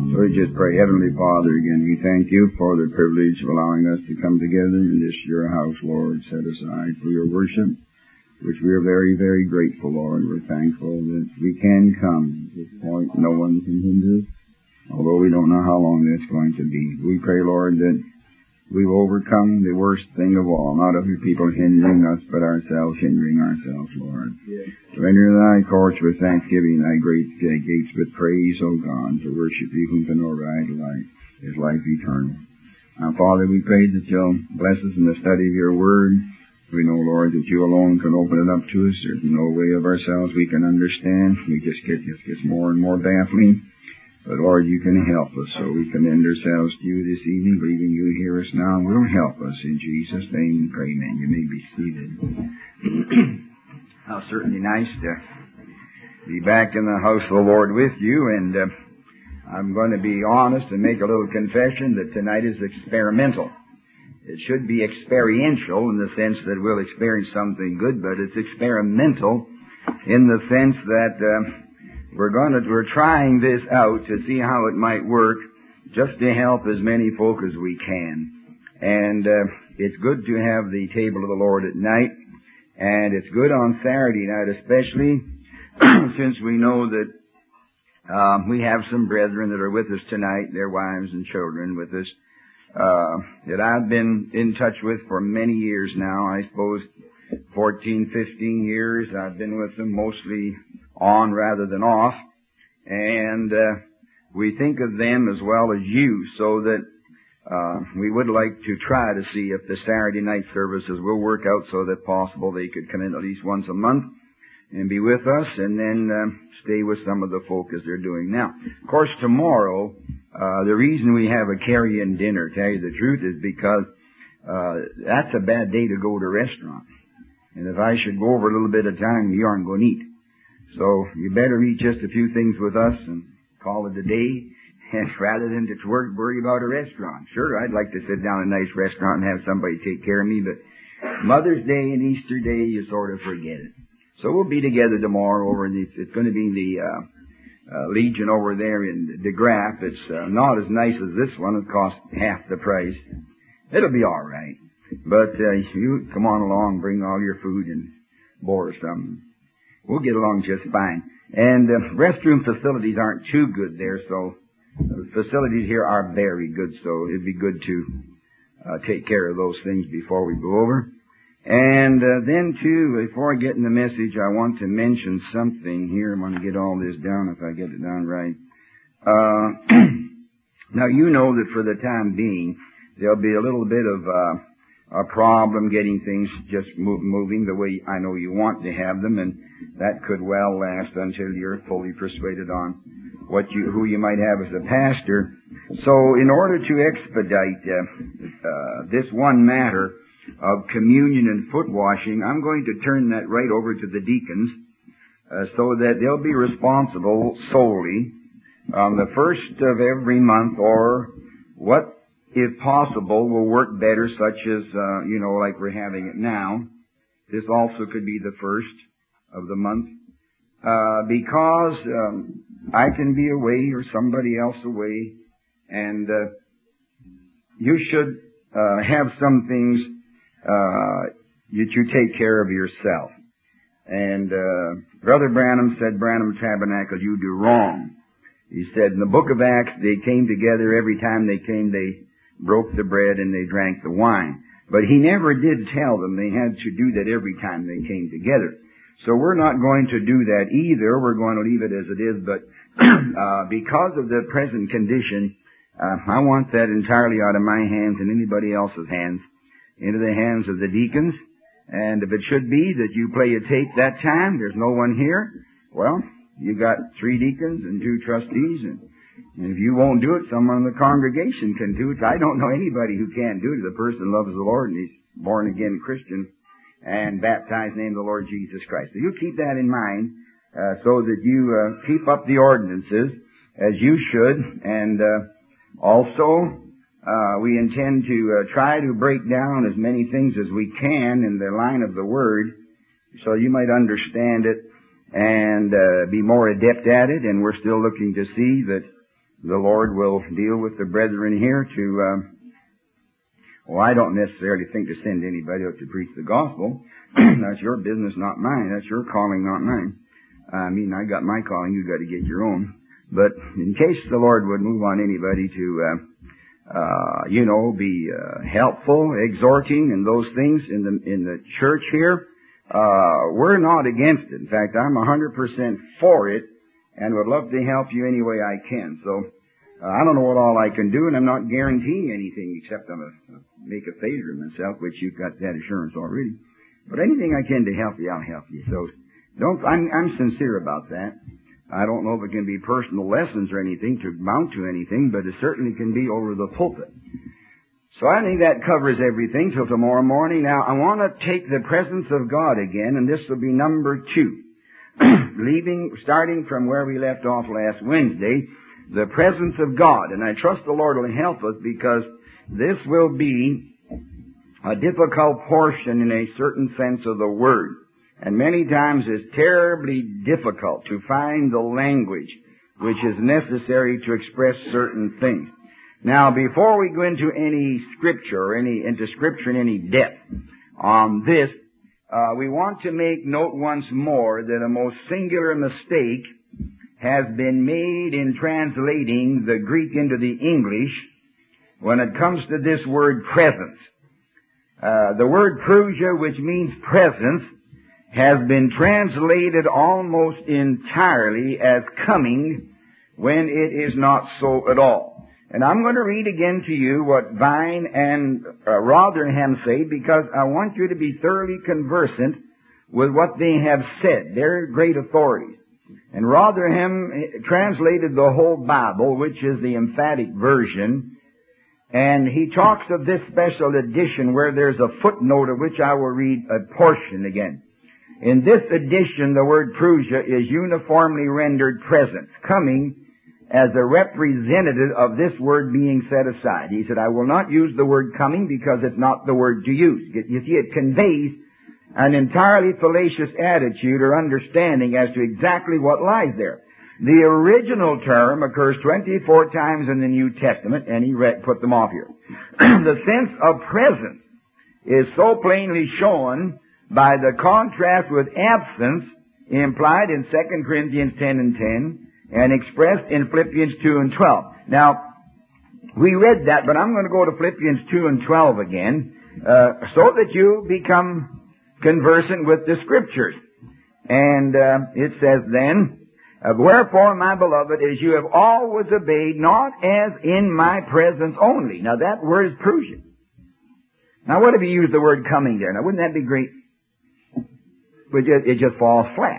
So we just pray, Heavenly Father, again, we thank you for the privilege of allowing us to come together in this your house, Lord, set aside for your worship, which we are very, very grateful, Lord. We're thankful that we can come. At this point, no one can hinder us, although we don't know how long that's going to be. We pray, Lord, that we've overcome the worst thing of all, not other people hindering us, but ourselves hindering ourselves, Lord. Yes. To enter thy courts with thanksgiving, thy great gates with praise, O God, to worship you who can know right life is life eternal. Now, Father, we pray that you'll bless us in the study of your word. We know, Lord, that you alone can open it up to us. There's no way of ourselves we can understand. It just gets more and more baffling. But, Lord, you can help us, so we commend ourselves to you this evening, believing you hear us now and will help us. In Jesus' name, pray, amen. You may be seated. Now, certainly nice to be back in the house of the Lord with you, and I'm going to be honest and make a little confession that tonight is experimental. It should be experiential in the sense that we'll experience something good, but it's experimental in the sense that we're trying this out to see how it might work, just to help as many folk as we can. And it's good to have the table of the Lord at night, and it's good on Saturday night especially, since we know that we have some brethren that are with us tonight, their wives and children with us, that I've been in touch with for many years now. I suppose 14, 15 years. I've been with them mostly on rather than off, and we think of them as well as you, so that we would like to try to see if the Saturday night services will work out so that possible they could come in at least once a month and be with us, and then stay with some of the folk as they're doing now. Of course, tomorrow, the reason we have a carry-in dinner, to tell you the truth, is because that's a bad day to go to a restaurant. And if I should go over a little bit of time, you aren't going to eat. So you better eat just a few things with us and call it a day, and rather than to worry about a restaurant. Sure, I'd like to sit down in a nice restaurant and have somebody take care of me, but Mother's Day and Easter Day, you sort of forget it. So we'll be together tomorrow over in it's going to be the Legion over there in De Graaf. It's not as nice as this one. It costs half the price. It'll be all right. But you come on along, bring all your food and borrow something. We'll get along just fine. And restroom facilities aren't too good there, so the facilities here are very good, so it'd be good to take care of those things before we go over. And then, too, before I get in the message, I want to mention something here. I'm going to get all this down if I get it down right. Now, you know that for the time being, there'll be a little bit of a problem getting things just moving the way I know you want to have them, and that could well last until you're fully persuaded on who you might have as a pastor. So in order to expedite this one matter of communion and foot washing, I'm going to turn that right over to the deacons so that they'll be responsible solely on the first of every month, or what, if possible, will work better, such as, like we're having it now. This also could be the first of the month, because I can be away or somebody else away, and you should have some things that you take care of yourself. And Brother Branham said, Branham Tabernacle, you do wrong. He said, in the book of Acts, they came together. Every time they came, they broke the bread and they drank the wine. But he never did tell them they had to do that every time they came together. So we're not going to do that either. We're going to leave it as it is. But because of the present condition, I want that entirely out of my hands and anybody else's hands, into the hands of the deacons. And if it should be that you play a tape that time, there's no one here, well, you got 3 deacons and 2 trustees, and if you won't do it, someone in the congregation can do it. I don't know anybody who can't do it. The person loves the Lord and he's born again Christian and baptized in the name of the Lord Jesus Christ. So you keep that in mind, so that you keep up the ordinances as you should, and also we intend to try to break down as many things as we can in the line of the Word, so you might understand it and be more adept at it. And we're still looking to see that the Lord will deal with the brethren here to, I don't necessarily think to send anybody out to preach the gospel. That's your business, not mine. That's your calling, not mine. I mean, I got my calling, you got to get your own. But in case the Lord would move on anybody to, be helpful, exhorting, and those things in the church here, we're not against it. In fact, I'm 100% for it, and would love to help you any way I can. So, I don't know what all I can do, and I'm not guaranteeing anything except I'm make a favor of myself, which you've got that assurance already. But anything I can to help you, I'll help you. So, I'm sincere about that. I don't know if it can be personal lessons or anything to amount to anything, but it certainly can be over the pulpit. So I think that covers everything till tomorrow morning. Now, I want to take the presence of God again, and this will be number 2. Starting from where we left off last Wednesday, the presence of God. And I trust the Lord will help us, because this will be a difficult portion in a certain sense of the word. And many times it's terribly difficult to find the language which is necessary to express certain things. Now, before we go into any scripture or into scripture in any depth on this, we want to make note once more that a most singular mistake has been made in translating the Greek into the English when it comes to this word presence. The word prusia, which means presence, has been translated almost entirely as coming when it is not so at all. And I'm going to read again to you what Vine and Rotherham say, because I want you to be thoroughly conversant with what they have said. They're great authorities. And Rotherham translated the whole Bible, which is the emphatic version, and he talks of this special edition where there's a footnote of which I will read a portion again. In this edition, the word prusia is uniformly rendered presence, coming as a representative of this word being set aside. He said, I will not use the word coming because it's not the word to use. You see, it conveys an entirely fallacious attitude or understanding as to exactly what lies there. The original term occurs 24 times in the New Testament, and he put them off here. The sense of presence is so plainly shown by the contrast with absence implied in 2 Corinthians 10 and 10 and expressed in Philippians 2 and 12. Now, we read that, but I'm going to go to Philippians 2 and 12 again, so that you become conversant with the Scriptures. And it says then, wherefore, my beloved, as you have always obeyed, not as in my presence only. Now, that word is prusia. Now, what if you use the word coming there? Now, wouldn't that be great? But it just falls flat.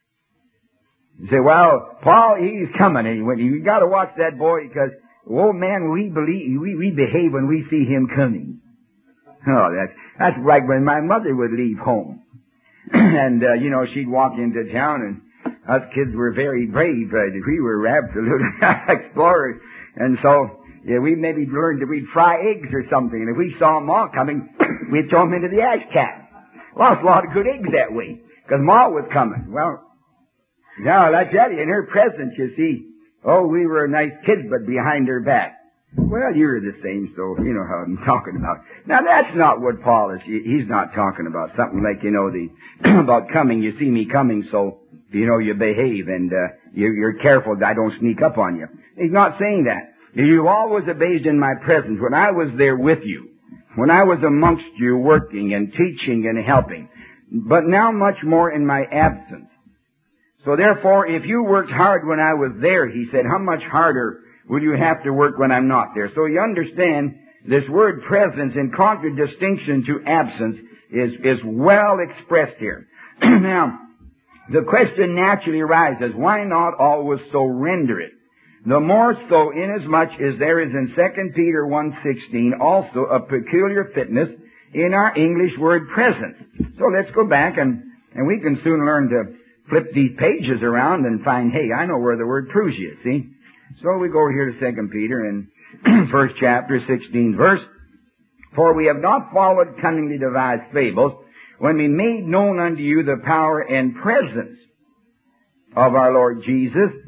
You say, well, Paul, he's coming. And you got to watch that boy, because, oh man, we behave when we see him coming. Oh, that's like when my mother would leave home. And, she'd walk into town, and us kids were very brave. We were absolute explorers. And so, we maybe learned that we'd fry eggs or something. And if we saw Ma coming, we'd throw them into the ash can. Lost a lot of good eggs that way, because Ma was coming. Well, now, I tell you, in her presence, you see, we were nice kids, but behind her back. Well, you're the same, so you know how I'm talking about. Now, that's not what Paul is. He's not talking about something like, about coming. You see me coming, so, you behave, and you're careful that I don't sneak up on you. He's not saying that. You always obeyed in my presence when I was there with you, when I was amongst you working and teaching and helping, but now much more in my absence. So therefore, if you worked hard when I was there, he said, how much harder will you have to work when I'm not there? So you understand, this word presence in contradistinction to absence is well expressed here. Now, the question naturally arises, why not always so render it? The more so inasmuch as there is in 2 Peter 1:16 also a peculiar fitness in our English word presence. So let's go back and we can soon learn to flip these pages around and find, hey, I know where the word prusia is, see? So we go over here to 2 Peter in first chapter, 16th verse. For we have not followed cunningly devised fables, when we made known unto you the power and presence of our Lord Jesus,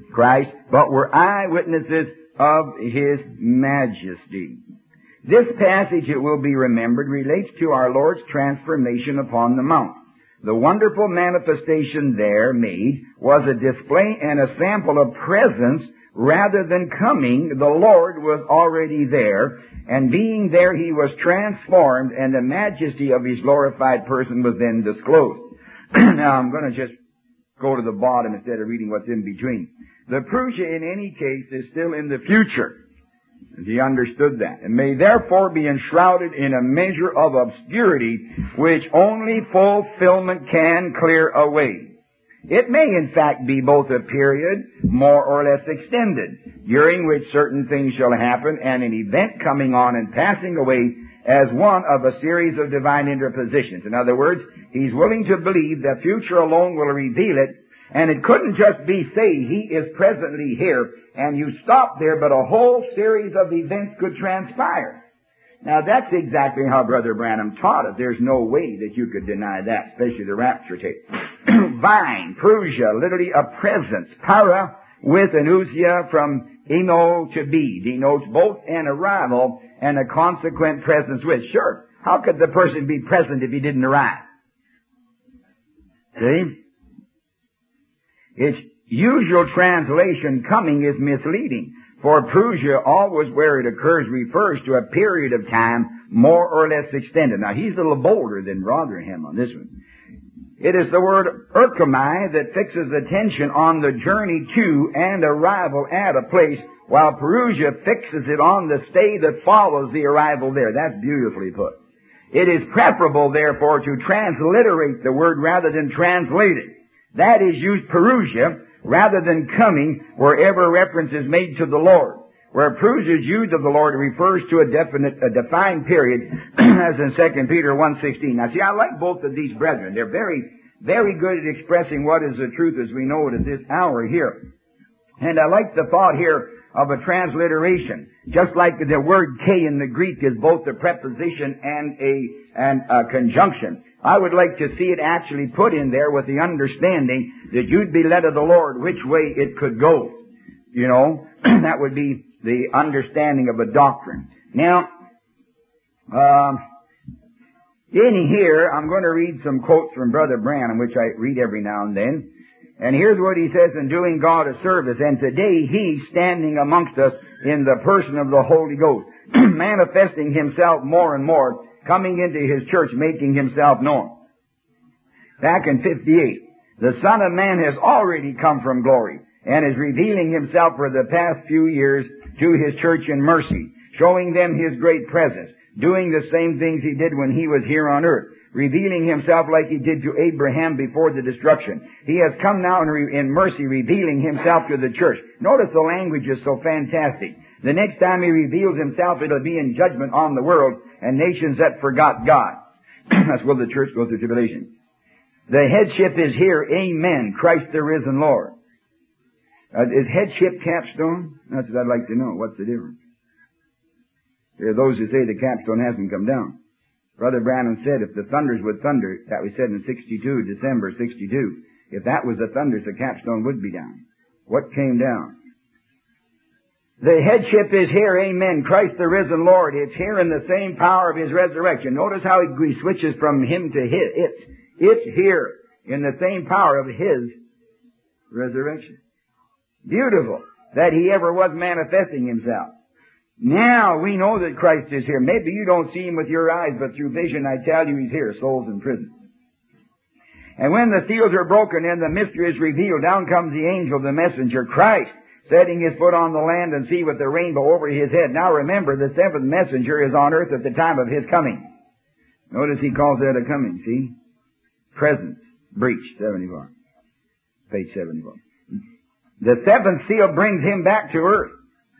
Christ, but were eyewitnesses of His majesty. This passage, it will be remembered, relates to our Lord's transformation upon the mount. The wonderful manifestation there made was a display and a sample of presence rather than coming. The Lord was already there, and being there He was transformed, and the majesty of His glorified person was then disclosed. Now I'm going to just go to the bottom instead of reading what's in between. The Parousia in any case is still in the future. And he understood that, and may therefore be enshrouded in a measure of obscurity which only fulfillment can clear away. It may in fact be both a period more or less extended, during which certain things shall happen, and an event coming on and passing away as one of a series of divine interpositions. In other words, he's willing to believe that future alone will reveal it, and it couldn't just be, say, He is presently here, and you stop there, but a whole series of events could transpire. Now, that's exactly how Brother Branham taught it. There's no way that you could deny that, especially the rapture tape. Vine, Parousia, literally a presence. Para with an ousia from eno to be, denotes both an arrival and a consequent presence with. Sure, how could the person be present if he didn't arrive? See? Its usual translation, coming, is misleading, for Parousia, always where it occurs, refers to a period of time more or less extended. Now, he's a little bolder than Rotherham on this one. It is the word erchomai that fixes attention on the journey to and arrival at a place, while Parousia fixes it on the stay that follows the arrival there. That's beautifully put. It is preferable, therefore, to transliterate the word rather than translate it. That is, use Parousia rather than coming wherever reference is made to the Lord. Where Parousia's use of the Lord refers to a defined period, as in 2 Peter 1:16. Now see, I like both of these brethren. They're very, very good at expressing what is the truth as we know it at this hour here. And I like the thought here of a transliteration. Just like the word K in the Greek is both a preposition and a conjunction. I would like to see it actually put in there with the understanding that you'd be led of the Lord which way it could go. You know, that would be the understanding of a doctrine. Now, in here, I'm going to read some quotes from Brother Branham, which I read every now and then. And here's what he says in doing God a service. And today he's standing amongst us in the person of the Holy Ghost, manifesting himself more and more, coming into his church, making himself known. Back in 58, the Son of Man has already come from glory and is revealing himself for the past few years to his church in mercy, showing them his great presence, doing the same things he did when he was here on earth, revealing himself like he did to Abraham before the destruction. He has come now in mercy, revealing himself to the church. Notice the language is so fantastic. The next time he reveals himself, it'll be in judgment on the world and nations that forgot God. That's where the church goes through tribulation. The headship is here. Amen. Christ the risen Lord. Is headship capstone? That's what I'd like to know. What's the difference? There are those who say the capstone hasn't come down. Brother Branham said if the thunders would thunder, that we said in 62, December 62, if that was the thunders, the capstone would be down. What came down? The headship is here, amen, Christ the risen Lord. It's here in the same power of His resurrection. Notice how he switches from Him to His. It's here in the same power of His resurrection. Beautiful that He ever was manifesting Himself. Now we know that Christ is here. Maybe you don't see Him with your eyes, but through vision I tell you He's here, souls in prison. And when the seals are broken and the mystery is revealed, down comes the angel, the messenger, Christ, setting his foot on the land and sea with the rainbow over his head. Now remember, the seventh messenger is on earth at the time of his coming. Notice he calls that a coming, see? Presence, breach, 74. Page 74. The seventh seal brings him back to earth.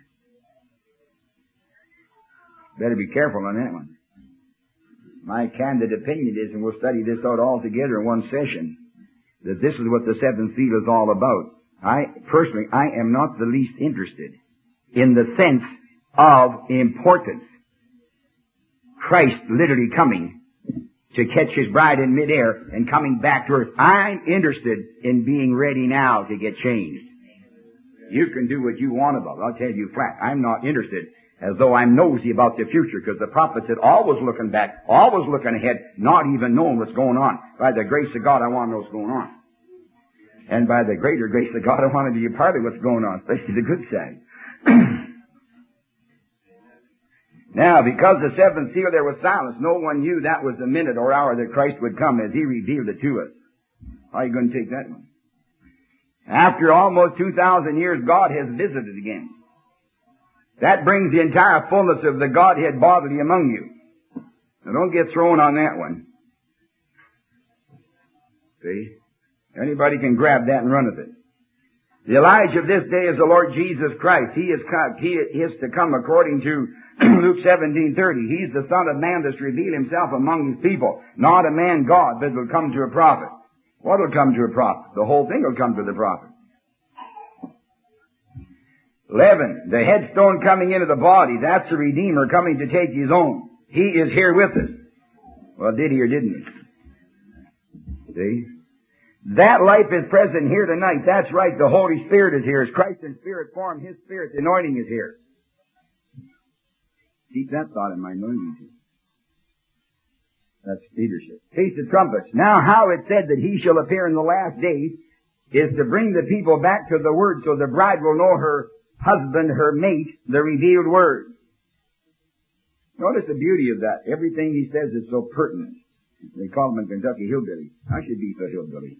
Better be careful on that one. My candid opinion is, and we'll study this out all together in one session, that this is what the seventh seal is all about. Personally, I am not the least interested in the sense of importance. Christ literally coming to catch His bride in midair and coming back to earth. I'm interested in being ready now to get changed. You can do what you want about it. I'll tell you flat. I'm not interested as though I'm nosy about the future, because the prophet said always looking back, always looking ahead, not even knowing what's going on. By the grace of God, I want to know what's going on. And by the greater grace of God, I want to be a part of what's going on, especially the good side. Now, because the seventh seal there was silence, no one knew that was the minute or hour that Christ would come as He revealed it to us. How are you going to take that one? After almost 2,000 years, God has visited again. That brings the entire fullness of the Godhead bodily among you. Now don't get thrown on that one. See? Anybody can grab that and run with it. The Elijah of this day is the Lord Jesus Christ. He is to come according to Luke 17:30. He's the Son of Man that's revealed Himself among His people. Not a man God, but will come to a prophet. What will come to a prophet? The whole thing will come to the prophet. 11. The headstone coming into the body. That's the Redeemer coming to take His own. He is here with us. Well, did He or didn't He? See? That life is present here tonight. That's right. The Holy Spirit is here. It's Christ in spirit form. His Spirit, the anointing is here. Keep that thought in mind, don't you? That's leadership. Feast of Trumpets. Now how it said that He shall appear in the last days is to bring the people back to the Word so the bride will know her husband, her mate, the revealed Word. Notice the beauty of that. Everything He says is so pertinent. They call him in Kentucky hillbilly. I should be for hillbilly.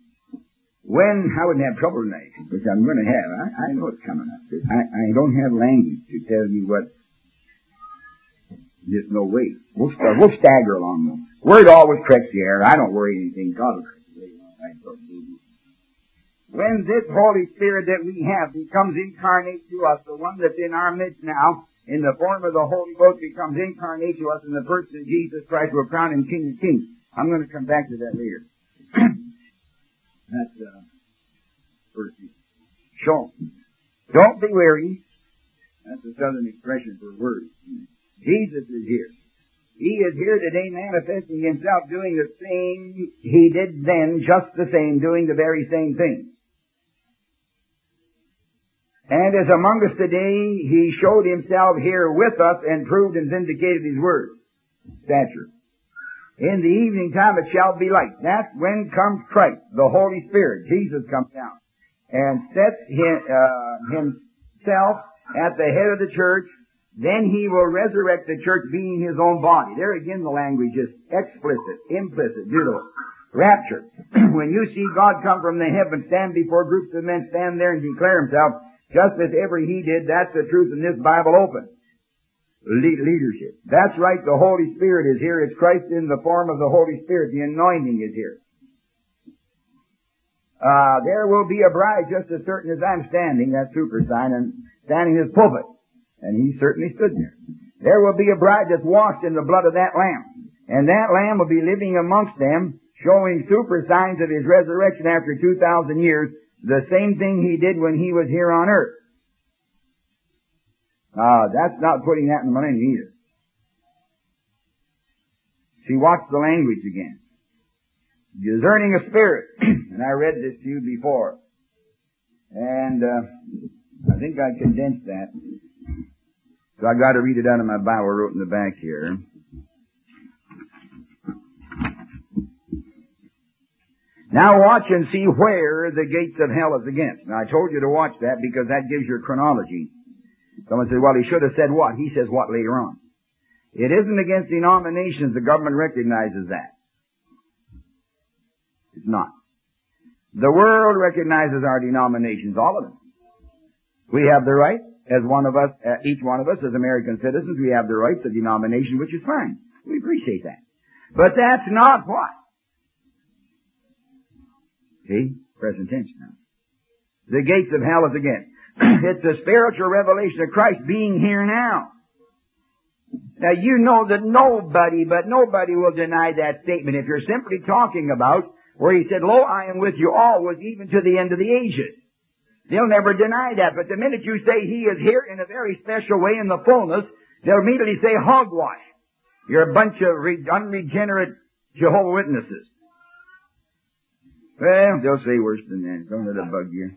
I wouldn't have trouble tonight, which I'm going to have. I know it's coming up. I don't have language to tell you what. There's no way. We'll stagger along though. Word always corrects the error. I don't worry anything. God will correct the error. When this Holy Spirit that we have becomes incarnate to us, the one that's in our midst now, in the form of the Holy Ghost, becomes incarnate to us in the person of Jesus Christ, we'll crown Him King of Kings. I'm going to come back to that later. That's verse shown. Don't be weary. That's a southern expression for words. Jesus is here. He is here today manifesting Himself, doing the same He did then, just the same, doing the very same thing. And as among us today, He showed Himself here with us and proved and vindicated His word. Stature. In the evening time it shall be light. That's when comes Christ, the Holy Spirit. Jesus comes down and sets Himself at the head of the church. Then He will resurrect the church being His own body. There again the language is explicit, implicit, deuteral. Rapture. When you see God come from the heavens, stand before groups of men, stand there and declare Himself, just as ever He did, that's the truth in this Bible open. Leadership. That's right, the Holy Spirit is here. It's Christ in the form of the Holy Spirit. The anointing is here. There will be a bride just as certain as I'm standing, that super sign, and standing in His pulpit. And He certainly stood there. There will be a bride that's washed in the blood of that Lamb. And that Lamb will be living amongst them, showing super signs of His resurrection after 2,000 years, the same thing He did when He was here on earth. That's not putting that in the millennium either. See, watch the language again. Discerning of spirit. And I read this to you before. And I think I condensed that. So I got to read it out of my Bible I wrote in the back here. Now watch and see where the gates of hell is against. Now I told you to watch that because that gives your chronology. Someone said, well, he should have said what? He says what later on. It isn't against denominations. The government recognizes that. It's not. The world recognizes our denominations, all of them. We have the right, as one of us, each one of us as American citizens, we have the right to denomination, which is fine. We appreciate that. But that's not what. See? Present tense now. The gates of hell is against. It's the spiritual revelation of Christ being here now. Now you know that nobody will deny that statement if you're simply talking about where He said, lo, I am with you always, even to the end of the ages. They'll never deny that. But the minute you say He is here in a very special way in the fullness, they'll immediately say hogwash. You're a bunch of unregenerate Jehovah's Witnesses. Well, they'll say worse than that. Don't let it bug you.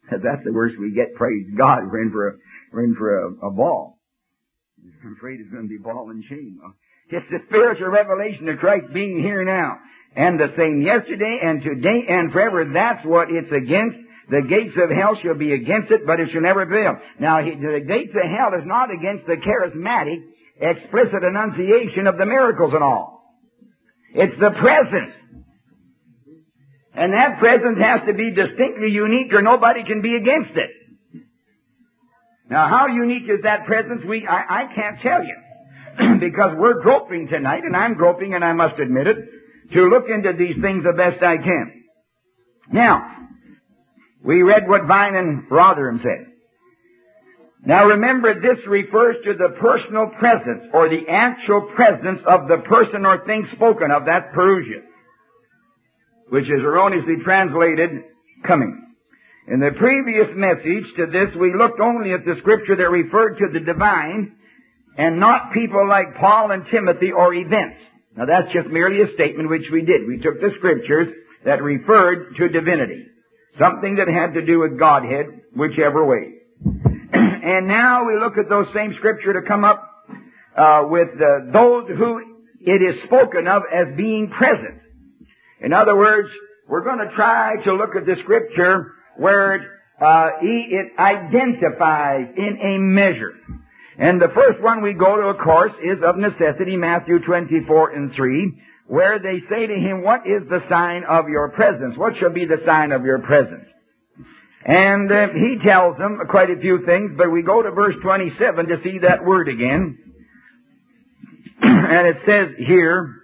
That's the worst we get. Praise God. We're in for a ball. I'm afraid it's going to be ball and chain. It's the spiritual revelation of Christ being here now. And the same yesterday and today and forever. That's what it's against. The gates of hell shall be against it, but it shall never prevail. Now, the gates of hell is not against the charismatic, explicit enunciation of the miracles and all. It's the presence. And that presence has to be distinctly unique or nobody can be against it. Now, how unique is that presence? I can't tell you. Because we're groping tonight, and I'm groping, and I must admit it, to look into these things the best I can. Now, we read what Vine and Rotherham said. Now remember, this refers to the personal presence, or the actual presence of the person or thing spoken of. That's Perusia, which is erroneously translated coming. In the previous message to this, we looked only at the scripture that referred to the divine, and not people like Paul and Timothy or events. Now that's just merely a statement which we did. We took the scriptures that referred to divinity. Something that had to do with Godhead, whichever way. And now we look at those same scripture to come up with those who it is spoken of as being present. In other words, we're going to try to look at the scripture where it identifies in a measure. And the first one we go to, of course, is of necessity Matthew 24:3, where they say to him, what is the sign of your presence? What shall be the sign of your presence? And he tells them quite a few things, but we go to verse 27 to see that word again. And it says here,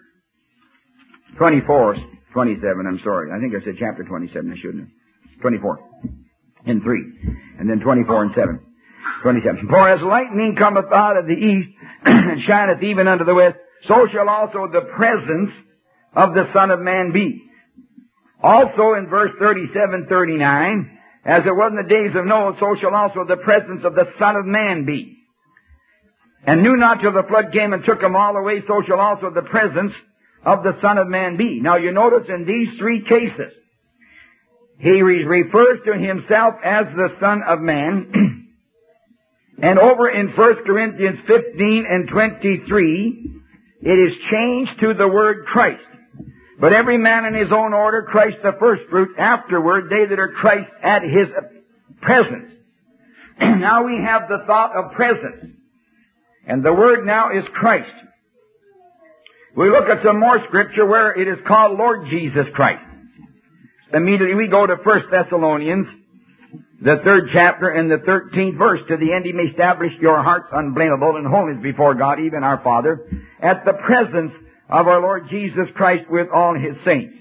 27, I'm sorry. I think I said chapter 27, I shouldn't have. 24 and 3. And then 24 and 7. 27. For as lightning cometh out of the east, and shineth even unto the west, so shall also the presence of the Son of Man be. Also in verse 37-39, as it was in the days of Noah, so shall also the presence of the Son of Man be. And knew not till the flood came and took them all away, so shall also the presence of the Son of Man be. Now you notice in these three cases, he refers to himself as the Son of Man. And over in 1 Corinthians 15:23, it is changed to the word Christ. But every man in his own order, Christ the first fruit, afterward they that are Christ at his presence. Now we have the thought of presence. And the word now is Christ. We look at some more scripture where it is called Lord Jesus Christ. Immediately we go to 1 Thessalonians, the 3rd chapter and the 13th verse. To the end he may establish your hearts unblameable in holiness before God, even our Father, at the presence of our Lord Jesus Christ with all his saints.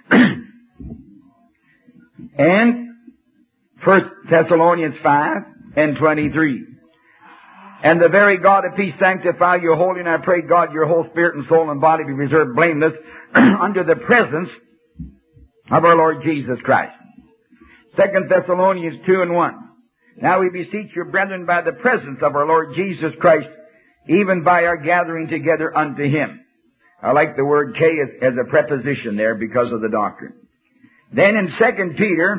And 1 Thessalonians 5:23. And the very God of peace sanctify you wholly, and I pray God your whole spirit and soul and body be preserved blameless under the presence of our Lord Jesus Christ. 2 Thessalonians 2:1. Now we beseech you, brethren, by the presence of our Lord Jesus Christ, even by our gathering together unto him. I like the word K as a preposition there because of the doctrine. Then in 2 Peter,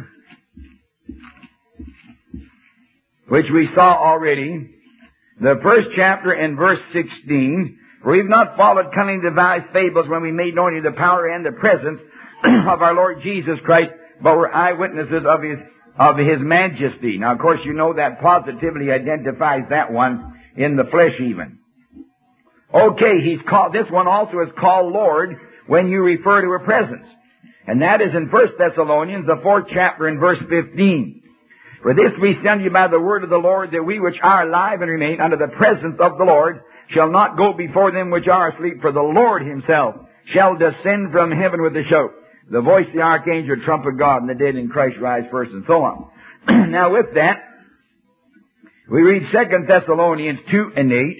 which we saw already, the first chapter and verse 16, for we've not followed cunning devised fables when we made known to you the power and the presence of our Lord Jesus Christ, but we're eyewitnesses of his majesty. Now, of course, you know that positively identifies that one in the flesh even. Okay, this one also is called Lord when you refer to a presence. And that is in 1 Thessalonians, the 4th chapter and verse 15. For this we send you by the word of the Lord, that we which are alive and remain under the presence of the Lord shall not go before them which are asleep, for the Lord himself shall descend from heaven with a shout, the voice of the archangel, trump of God, and the dead in Christ rise first, and so on. Now with that, we read 2 Thessalonians 2:8.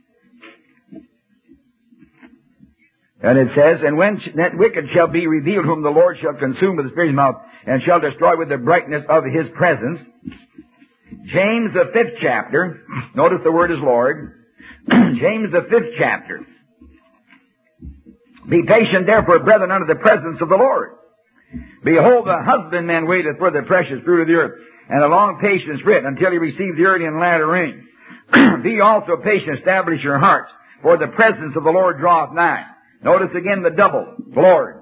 And it says, and when that wicked shall be revealed, whom the Lord shall consume with the Spirit of his mouth, and shall destroy with the brightness of his presence. James, the 5th chapter, notice the word is Lord. James, the 5th chapter. Be patient therefore, brethren, under the presence of the Lord. Behold, the husbandman waiteth for the precious fruit of the earth, and a long patience written, until you receive the early and latter rain. Be also patient, establish your hearts, for the presence of the Lord draweth nigh. Notice again the double, Lord.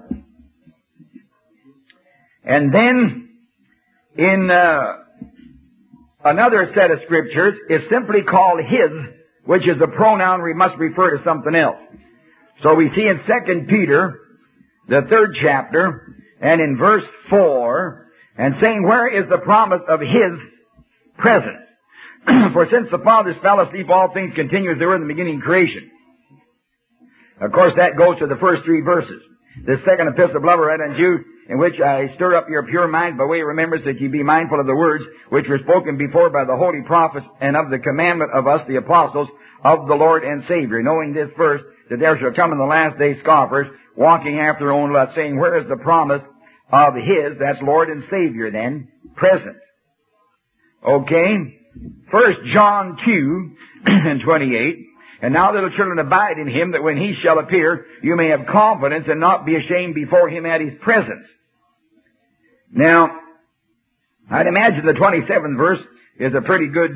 And then, in another set of scriptures, is simply called His, which is a pronoun we must refer to something else. So we see in 2 Peter, the 3rd chapter, and in verse 4, and saying, where is the promise of His presence? For since the fathers fell asleep, all things continue as they were in the beginning of creation. Of course, that goes to the first 3 verses. The second epistle, beloved, read unto you, in which I stir up your pure minds by way of remembrance, that ye be mindful of the words which were spoken before by the holy prophets, and of the commandment of us, the apostles, of the Lord and Savior, knowing this first, that there shall come in the last days scoffers, walking after their own lust, saying, where is the promise of His, that's Lord and Savior then, present? Okay? 1 John 2 and 28, and now, little children, abide in Him, that when He shall appear, you may have confidence and not be ashamed before Him at His presence. Now, I'd imagine the 27th verse is a pretty good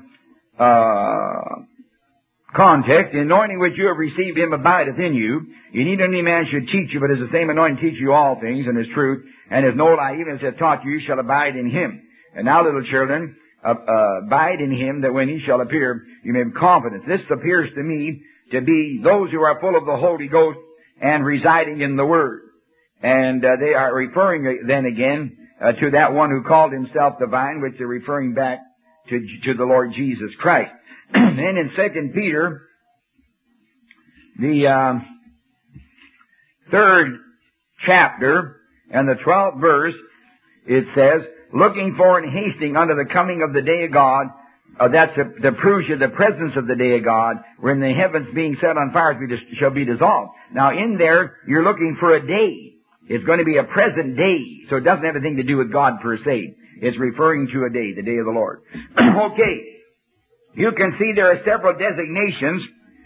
context. The anointing which you have received Him abideth in you. You need any man should teach you, but is the same anointing teach you all things, and is truth, and is no lie, even as it taught you, you shall abide in Him. And now, little children, abide in Him, that when He shall appear, you may have confidence. This appears to me to be those who are full of the Holy Ghost and residing in the Word. And they are referring then again to that one who called Himself divine, which they're referring back to the Lord Jesus Christ. Then in 2 Peter, the 3rd chapter and the 12th verse, it says, looking for and hasting unto the coming of the day of God, that's the Prusia, the presence of the day of God, wherein the heavens being set on fire shall be dissolved. Now in there, you're looking for a day. It's going to be a present day, so it doesn't have anything to do with God per se. It's referring to a day, the day of the Lord. Okay. You can see there are several designations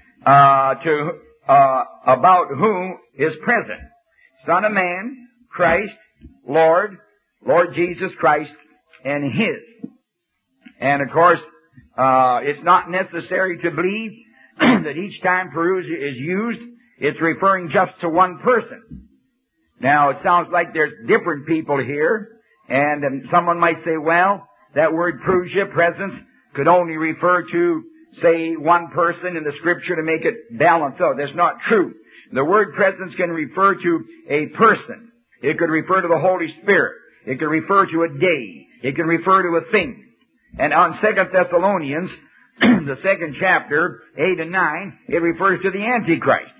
about whom is present. Son of Man, Christ, Lord Jesus Christ, and His. And of course, it's not necessary to believe that each time Perusia is used, it's referring just to one person. Now, it sounds like there's different people here, and someone might say, well, that word Prusia, presence, could only refer to, say, one person in the Scripture to make it balance out. That's not true. The word presence can refer to a person. It could refer to the Holy Spirit. It could refer to a day. It can refer to a thing. And on 2 Thessalonians, the 2nd chapter, 8 and 9, it refers to the Antichrist.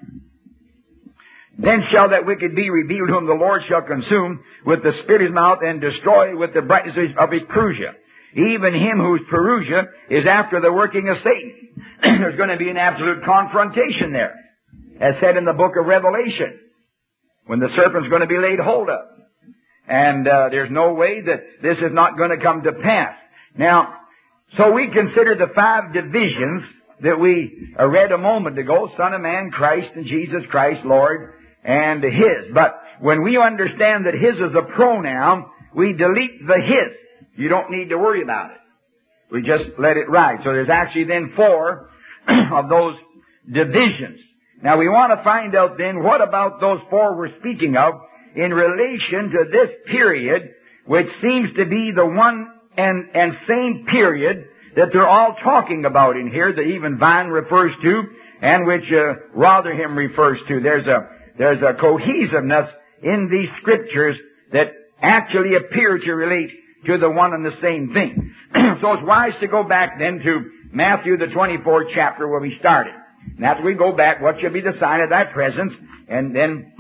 Then shall that wicked be revealed, whom the Lord shall consume with the spit of His mouth, and destroy with the brightness of His Prusia. Even him whose Perusia is after the working of Satan. There's going to be an absolute confrontation there, as said in the book of Revelation, when the serpent's going to be laid hold of. And there's no way that this is not going to come to pass. Now, so we consider the 5 divisions that we read a moment ago: Son of Man, Christ, and Jesus Christ, Lord, and His. But when we understand that His is a pronoun, we delete the His. You don't need to worry about it. We just let it ride. So there's actually then 4 of those divisions. Now we want to find out then, what about those 4 we're speaking of in relation to this period, which seems to be the one and same period that they're all talking about in here, that even Vine refers to, and which Rotherham refers to. There's a cohesiveness in these scriptures that actually appear to relate to the one and the same thing. So it's wise to go back then to Matthew the 24th chapter where we started. And after we go back, what shall be the sign of thy presence? And then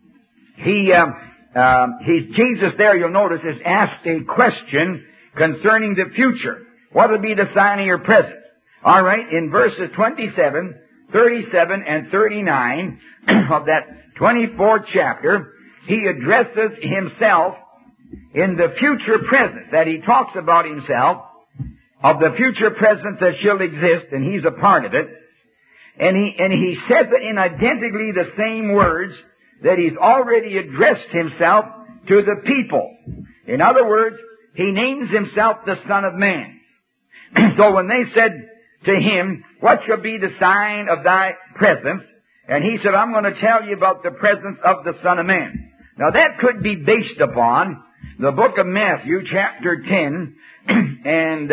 Jesus there, you'll notice, is asked a question concerning the future. What will be the sign of your presence? All right, in verses 27, 37, and 39 of that 24th chapter, he addresses himself in the future presence, that he talks about himself, of the future presence that shall exist, and he's a part of it. And he says it in identically the same words that he's already addressed himself to the people. In other words, He names Himself the Son of Man. So when they said to Him, what shall be the sign of Thy presence? And He said, I'm going to tell you about the presence of the Son of Man. Now that could be based upon the book of Matthew, chapter 10, and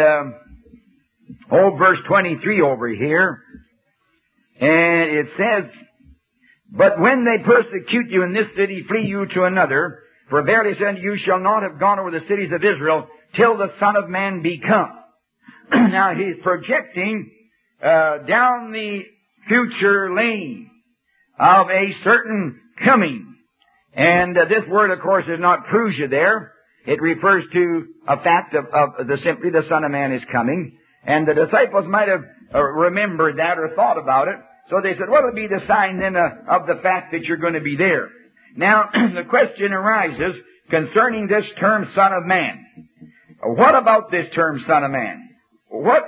verse 23 over here. And it says, but when they persecute you in this city, flee you to another. For verily I say unto you, shall not have gone over the cities of Israel till the Son of Man be come. Now He's projecting down the future lane of a certain coming. And this word, of course, is not prusia there. It refers to a fact of simply the Son of Man is coming. And the disciples might have remembered that or thought about it. So they said, what will be the sign then of the fact that you're going to be there? Now, the question arises concerning this term Son of Man. What about this term Son of Man? What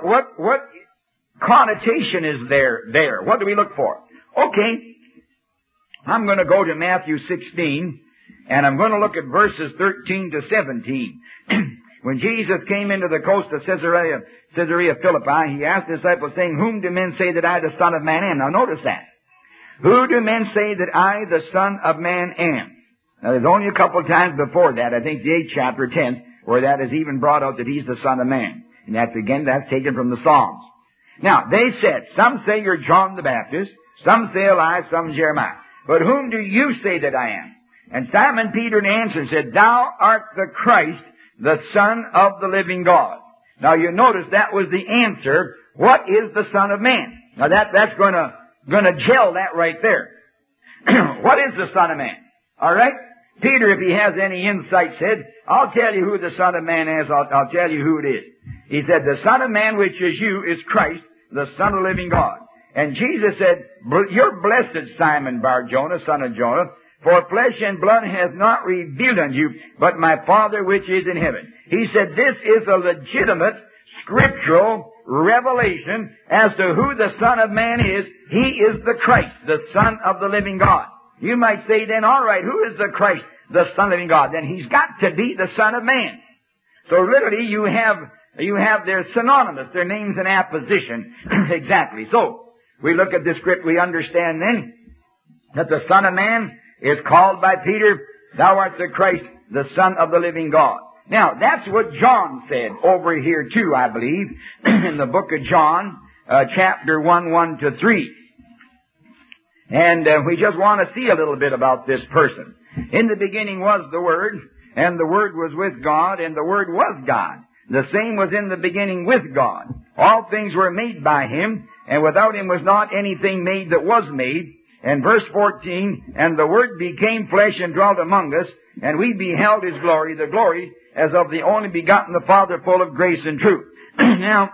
connotation is there? What do we look for? Okay. I'm going to go to Matthew 16, and I'm going to look at verses 13 to 17. When Jesus came into the coast of Caesarea Philippi, He asked the disciples, saying, whom do men say that I, the Son of Man, am? Now notice that. Who do men say that I, the Son of Man, am? Now there's only a couple of times before that, I think the 8th chapter, 10th, where that is even brought out that He's the Son of Man. And that's taken from the Psalms. Now, they said, some say you're John the Baptist, some say Elias, some Jeremiah. But whom do you say that I am? And Simon Peter answered said, thou art the Christ, the Son of the living God. Now you notice that was the answer. What is the Son of Man? Now that's gonna gel that right there. What is the Son of Man? Alright? Peter, if he has any insight, said, I'll tell you who the Son of Man is. I'll tell you who it is. He said, the Son of Man, which is you, is Christ, the Son of the living God. And Jesus said, you're blessed, Simon Bar-Jonah, son of Jonah, for flesh and blood has not revealed unto you, but my Father which is in heaven. He said this is a legitimate scriptural revelation as to who the Son of Man is. He is the Christ, the Son of the living God. You might say then, all right, who is the Christ, the Son of the living God? Then He's got to be the Son of Man. So literally you have their synonymous, their names in apposition. Exactly. So, we look at the script, we understand then that the Son of Man is called by Peter, thou art the Christ, the Son of the living God. Now, that's what John said over here too, I believe, in the book of John, chapter 1 to 3. And we just want to see a little bit about this person. In the beginning was the Word, and the Word was with God, and the Word was God. The same was in the beginning with God. All things were made by Him, and without Him was not anything made that was made. And verse 14, and the Word became flesh and dwelt among us, and we beheld His glory, the glory as of the only begotten, the Father, full of grace and truth. Now,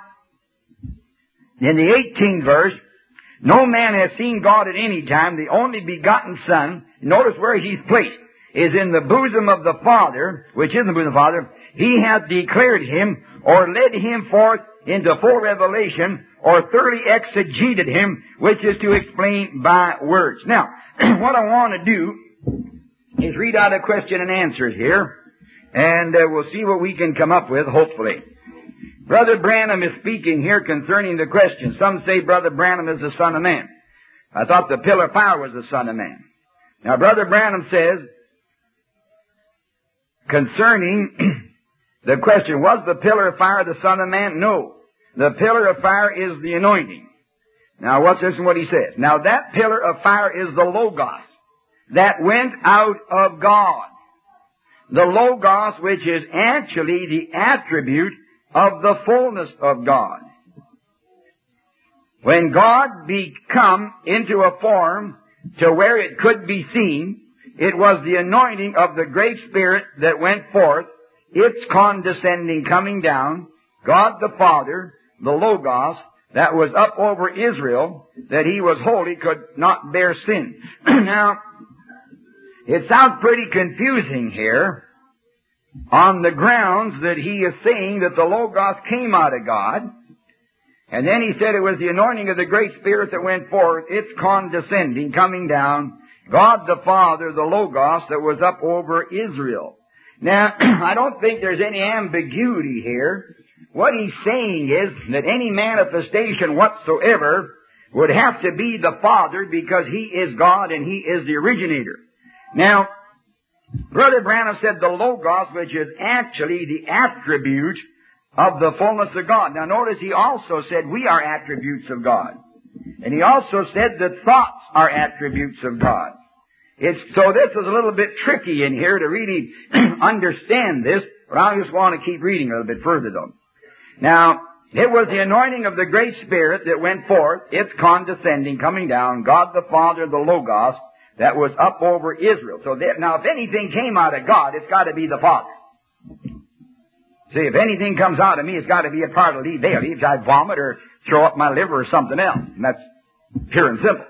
in the 18th verse, no man has seen God at any time, the only begotten Son, notice where He's placed, is in the bosom of the Father, which is in the bosom of the Father. He hath declared Him, or led Him forth into full revelation, or thoroughly exegeted Him, which is to explain by words. Now, what I want to do is read out a question and answers here, and we'll see what we can come up with, hopefully. Brother Branham is speaking here concerning the question. Some say Brother Branham is the Son of Man. I thought the pillar of fire was the Son of Man. Now, Brother Branham says, concerning the question, was the pillar of fire the Son of Man? No. The pillar of fire is the anointing. Now, watch this and what he says. Now, that pillar of fire is the Logos that went out of God. The Logos, which is actually the attribute of the fullness of God. When God become into a form to where it could be seen, it was the anointing of the Great Spirit that went forth, its condescending coming down, God the Father, the Logos, that was up over Israel, that He was holy, could not bear sin. Now, it sounds pretty confusing here on the grounds that he is saying that the Logos came out of God, and then he said it was the anointing of the Great Spirit that went forth, its condescending, coming down, God the Father, the Logos, that was up over Israel. Now, I don't think there's any ambiguity here. What he's saying is that any manifestation whatsoever would have to be the Father, because He is God and He is the originator. Now, Brother Branham said the Logos, which is actually the attribute of the fullness of God. Now notice he also said we are attributes of God. And he also said that thoughts are attributes of God. So this is a little bit tricky in here to really understand this, but I just want to keep reading a little bit further though. Now, it was the anointing of the Great Spirit that went forth, it's condescending, coming down, God the Father, the Logos, that was up over Israel. So now if anything came out of God, it's got to be the Father. See, if anything comes out of me, it's got to be a part of Lee Bailey. If I vomit or throw up my liver or something else. And that's pure and simple.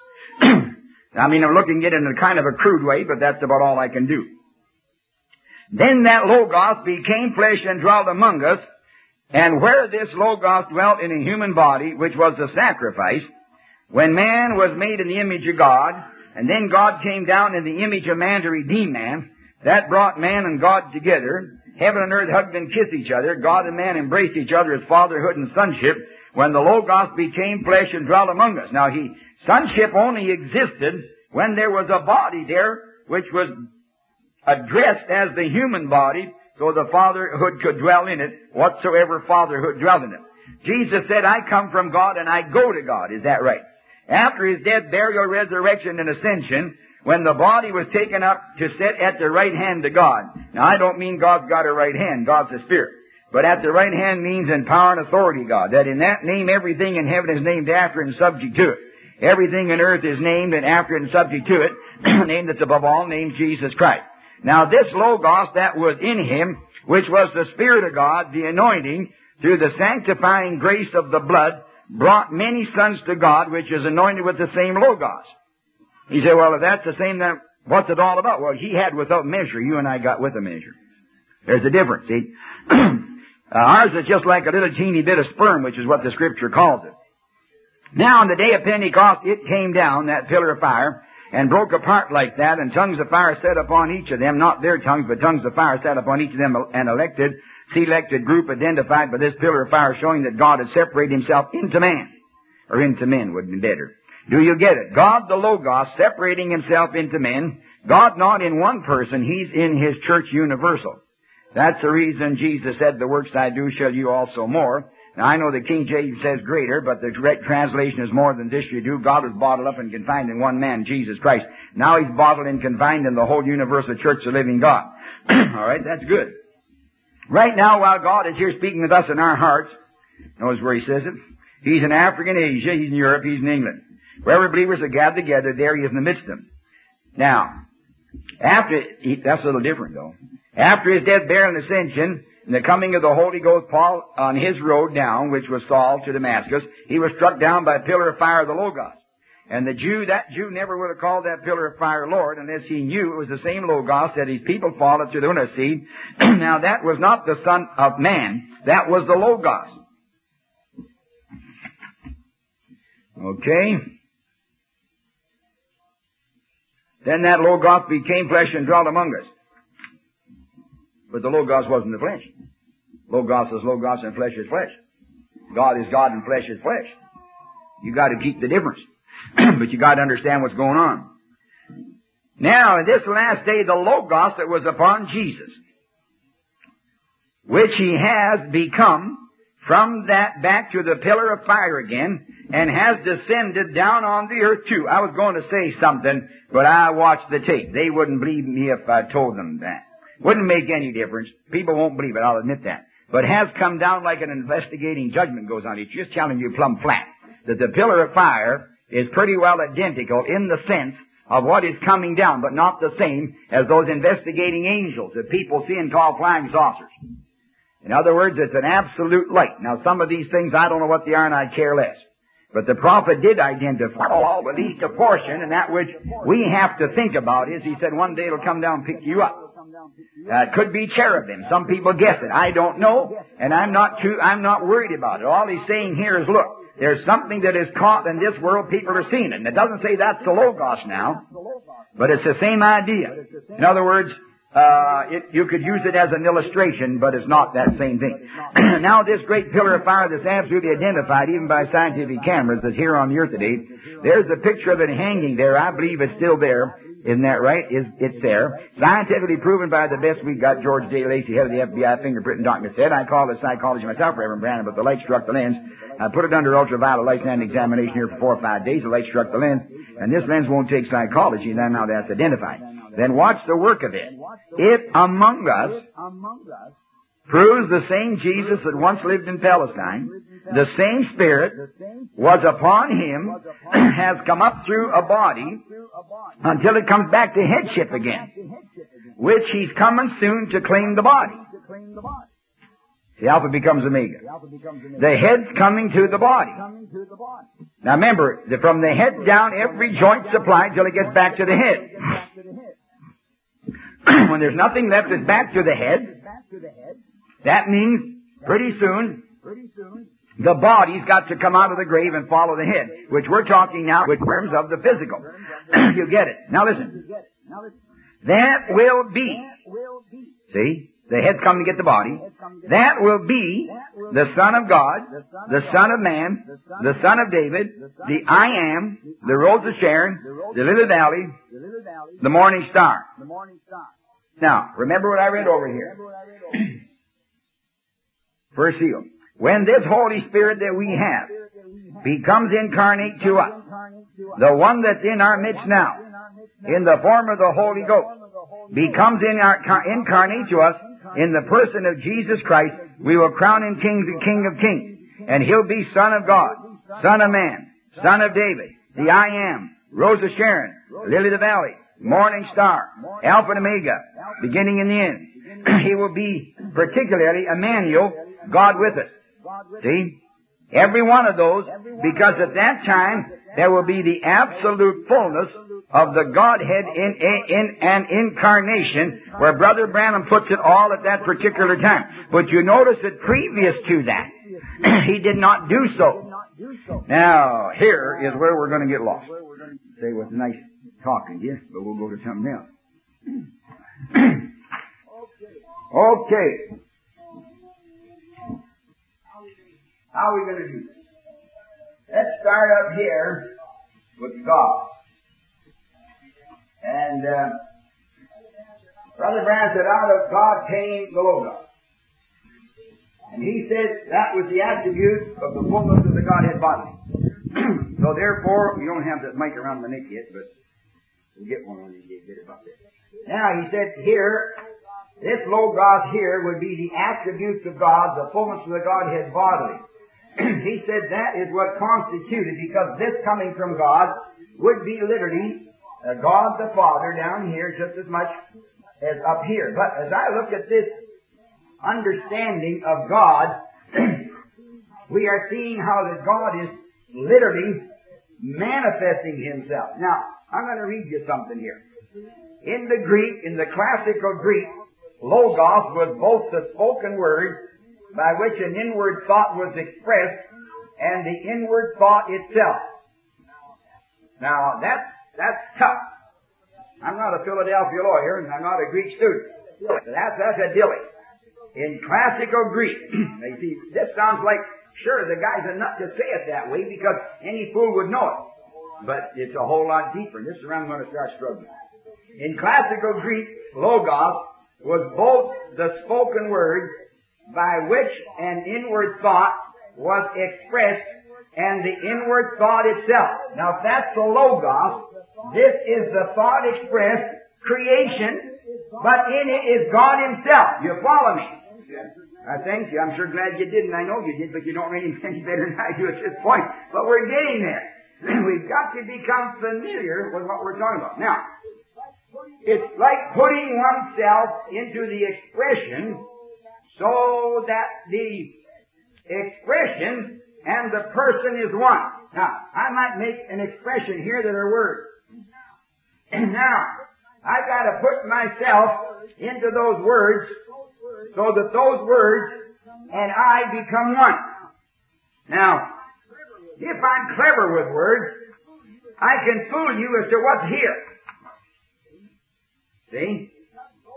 I mean, I'm looking at it in a kind of a crude way, but that's about all I can do. Then that Logos became flesh and dwelt among us, and where this Logos dwelt in a human body, which was the sacrifice, when man was made in the image of God, and then God came down in the image of man to redeem man, that brought man and God together. Heaven and earth hugged and kissed each other. God and man embraced each other as fatherhood and sonship when the Logos became flesh and dwelt among us. Now, sonship only existed when there was a body there which was addressed as the human body, so the fatherhood could dwell in it, whatsoever fatherhood dwelt in it. Jesus said, I come from God and I go to God. Is that right? After His death, burial, resurrection, and ascension, when the body was taken up to sit at the right hand of God. Now, I don't mean God's got a right hand. God's a spirit. But at the right hand means in power and authority, God. That in that name, everything in heaven is named after and subject to it. Everything in earth is named and after and subject to it. The name that's above all, named Jesus Christ. Now, this Logos that was in Him, which was the Spirit of God, the anointing, through the sanctifying grace of the blood, brought many sons to God, which is anointed with the same Logos. He said, well, if that's the same, then what's it all about? Well, He had without measure. You and I got with a measure. There's a difference, see? Ours is just like a little teeny bit of sperm, which is what the Scripture calls it. Now, on the day of Pentecost, it came down, that pillar of fire, and broke apart like that, and tongues of fire sat upon each of them, not their tongues, but tongues of fire sat upon each of them, an selected group identified by this pillar of fire, showing that God had separated Himself into man. Or into men would be better. Do you get it? God the Logos separating Himself into men. God not in one person. He's in His church universal. That's the reason Jesus said, the works I do shall you also more. Now I know the King James says greater, but the direct translation is more than this you do. God was bottled up and confined in one man, Jesus Christ. Now He's bottled and confined in the whole universal church of the living God. All right, that's good. Right now, while God is here speaking with us in our hearts, notice where He says it. He's in Africa and Asia, He's in Europe, He's in England. Wherever believers are gathered together, there He is in the midst of them. Now, that's a little different though. After His death, burial, and ascension, and the coming of the Holy Ghost, Paul, on his road down, which was Saul to Damascus, he was struck down by a pillar of fire of the Logos. And that Jew never would have called that pillar of fire Lord unless he knew it was the same Logos that His people followed to the lunar seed. Now that was not the Son of Man. That was the Logos. Okay. Then that Logos became flesh and dwelt among us. But the Logos wasn't the flesh. Logos is Logos and flesh is flesh. God is God and flesh is flesh. You got to keep the difference. But you got to understand what's going on. Now, in this last day, the Logos that was upon Jesus, which He has become from that back to the pillar of fire again, and has descended down on the earth too. I was going to say something, but I watched the tape. They wouldn't believe me if I told them that. Wouldn't make any difference. People won't believe it, I'll admit that. But has come down like an investigating judgment goes on. It's just telling you plumb flat that the pillar of fire is pretty well identical in the sense of what is coming down, but not the same as those investigating angels that people see and call flying saucers. In other words, it's an absolute light. Now, some of these things, I don't know what they are, and I care less. But the prophet did identify all, at least a portion, and that which we have to think about is, he said, one day it'll come down and pick you up. It could be cherubim. Some people guess it. I don't know, and I'm not worried about it. All he's saying here is, look, there's something that is caught in this world. People are seeing it. And it doesn't say that's the Logos now, but it's the same idea. In other words, You could use it as an illustration, but it's not that same thing. Now, this great pillar of fire that's absolutely identified even by scientific cameras that's here on the earth today, there's a picture of it hanging there. I believe it's still there. Isn't that right? It's there. Scientifically proven by the best we got. George J. Lacey, head of the FBI fingerprinting document, said, I call it psychology myself, Reverend Branham, but the light struck the lens. I put it under ultraviolet light and examination here for 4 or 5 days. The light struck the lens, and this lens won't take psychology. Now that's identified. Then watch the work of it. It among us proves the same Jesus that once lived in Palestine, the same Spirit was upon him, has come up through a body until it comes back to headship again, which he's coming soon to claim the body. The Alpha becomes Omega. The head's coming to the body. Now remember, from the head down, every joint supplied till it gets back to the head. When there's nothing left, it's back to the head. That means pretty soon the body's got to come out of the grave and follow the head, which we're talking now in terms of the physical. You get it. Now listen. That will be, see, the head's coming to get the body. That will be the Son of God, the Son of Man, the Son of David, the I Am, the Rose of Sharon, the Lily Valley, the Morning Star. Now, remember what I read over here. First seal. When this Holy Spirit that we have becomes incarnate to us, the one that's in our midst now, in the form of the Holy Ghost, becomes incarnate to us in the person of Jesus Christ, we will crown him King of Kings. And he'll be Son of God, Son of Man, Son of David, the I Am, Rose of Sharon, Lily of the Valley, Morning Star, Alpha and Omega, beginning and the end. He will be particularly Emmanuel, God with us. See? Every one of those, because at that time there will be the absolute fullness of the Godhead in an incarnation, where Brother Branham puts it all at that particular time. But you notice that previous to that, he did not do so. Now, here is where we're going to get lost. Say it was nice talking, yes, but we'll go to something else. Okay. How are we going to do this? Let's start up here with God. And Brother Branham said, out of God came the Logos. And he said that was the attribute of the fullness of the Godhead bodily. So therefore, we don't have that mic around the neck yet, but we'll get one when you get it about this. Now, he said here, this Logos here would be the attributes of God, the fullness of the Godhead bodily. He said that is what constituted, because this coming from God would be literally God the Father down here just as much as up here. But as I look at this understanding of God, we are seeing how that God is literally manifesting himself. Now, I'm going to read you something here. In the Greek, in the classical Greek, Logos was both the spoken word by which an inward thought was expressed and the inward thought itself. Now, that's tough. I'm not a Philadelphia lawyer, and I'm not a Greek student. That's a dilly. In classical Greek, you see, this sounds like, sure, the guy's a nut to say it that way because any fool would know it. But it's a whole lot deeper. This is where I'm going to start struggling. In classical Greek, Logos was both the spoken word by which an inward thought was expressed and the inward thought itself. Now, if that's the Logos, this is the thought expressed, creation, but in it is God himself. You follow me? I thank you. I'm sure glad you did, and I know you did, but you don't really any better than I do at this point. But we're getting there. We've got to become familiar with what we're talking about. Now, it's like putting oneself into the expression so that the expression and the person is one. Now, I might make an expression here that are words. And now, I've got to put myself into those words so that those words and I become one. Now, if I'm clever with words, I can fool you as to what's here. See?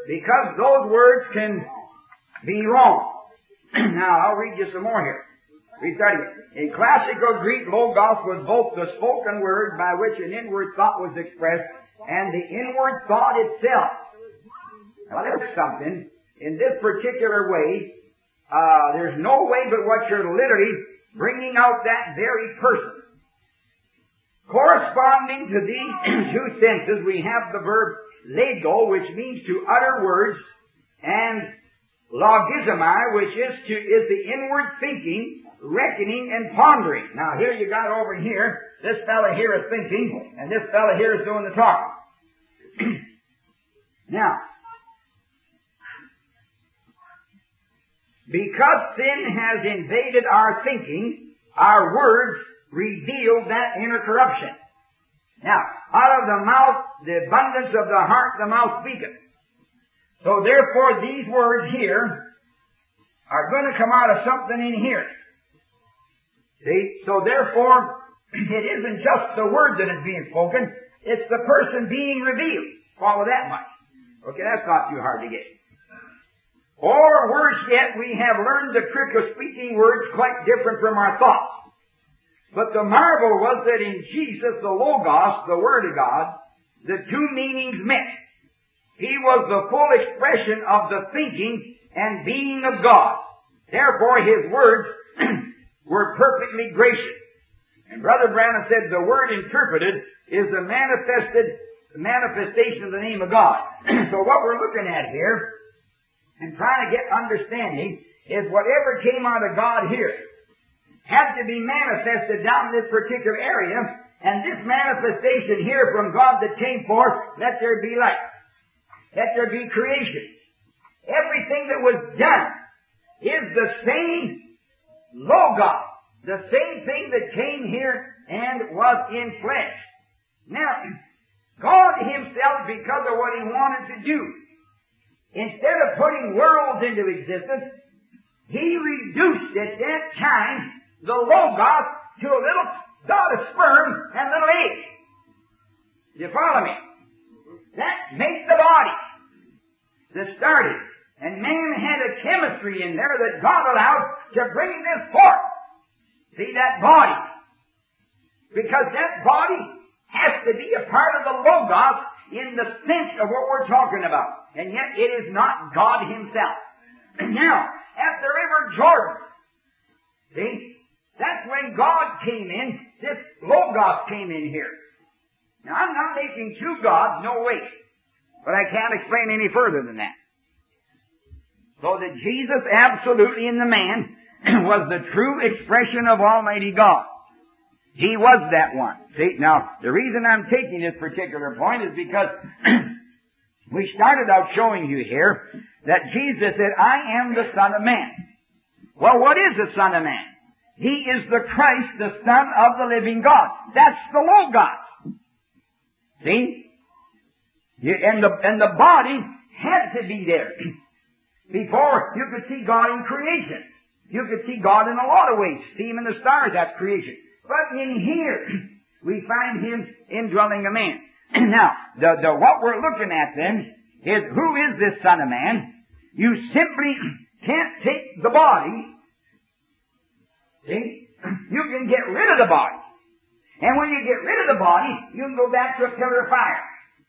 because those words can be wrong. Now, I'll read you some more here. We study it. In classical Greek, logos was both the spoken word by which an inward thought was expressed and the inward thought itself. Now, there's something. In this particular way, there's no way but what you're literally bringing out that very person. Corresponding to these two senses, we have the verb lego, which means to utter words, and logizomai, which is the inward thinking, reckoning, and pondering. Now, here you got over here, this fellow here is thinking, and this fellow here is doing the talking. Now, because sin has invaded our thinking, our words reveal that inner corruption. Now, out of the mouth, the abundance of the heart, the mouth speaketh. So therefore, these words here are going to come out of something in here. See? So therefore, it isn't just the word that is being spoken, it's the person being revealed. Follow that much. Okay, that's not too hard to get. Or worse yet, we have learned the trick of speaking words quite different from our thoughts. But the marvel was that in Jesus, the Logos, the Word of God, the two meanings met. He was the full expression of the thinking and being of God. Therefore, His words were perfectly gracious. And Brother Branham said the word interpreted is the manifestation of the name of God. So what we're looking at here, and trying to get understanding, is whatever came out of God here had to be manifested down in this particular area, and this manifestation here from God that came forth, let there be light. Let there be creation. Everything that was done is the same Logos, the same thing that came here and was in flesh. Now, God Himself, because of what He wanted to do, instead of putting worlds into existence, He reduced at that time the Logos to a little dot of sperm and little egg. You follow me? That makes the body that started. And man had a chemistry in there that God allowed to bring this forth. See, that body. Because that body has to be a part of the Logos in the sense of what we're talking about. And yet it is not God Himself. Now, at the River Jordan, see, that's when God came in. This Logos came in here. Now, I'm not making two gods, no way. But I can't explain any further than that. So that Jesus, absolutely in the man, was the true expression of Almighty God. He was that one. See, now, the reason I'm taking this particular point is because we started out showing you here that Jesus said, I am the Son of Man. Well, what is the Son of Man? He is the Christ, the Son of the living God. That's the Logos. See? And the body had to be there. Before, you could see God in creation. You could see God in a lot of ways. See Him in the stars, that's creation. But in here, we find Him indwelling a man. Now, what we're looking at then is, who is this Son of Man? You simply can't take the body. See? You can get rid of the body. And when you get rid of the body, you can go back to a pillar of fire.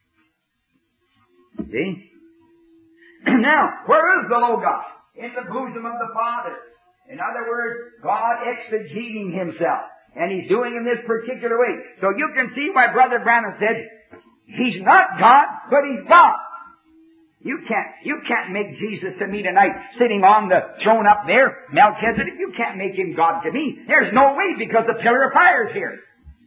See? Now, where is the Logos? In the bosom of the Father. In other words, God exegeting Himself. And He's doing it in this particular way. So you can see why Brother Branham said, He's not God, but He's God. You can't make Jesus to me tonight sitting on the throne up there, Melchizedek. You can't make Him God to me. There's no way, because the pillar of fire is here.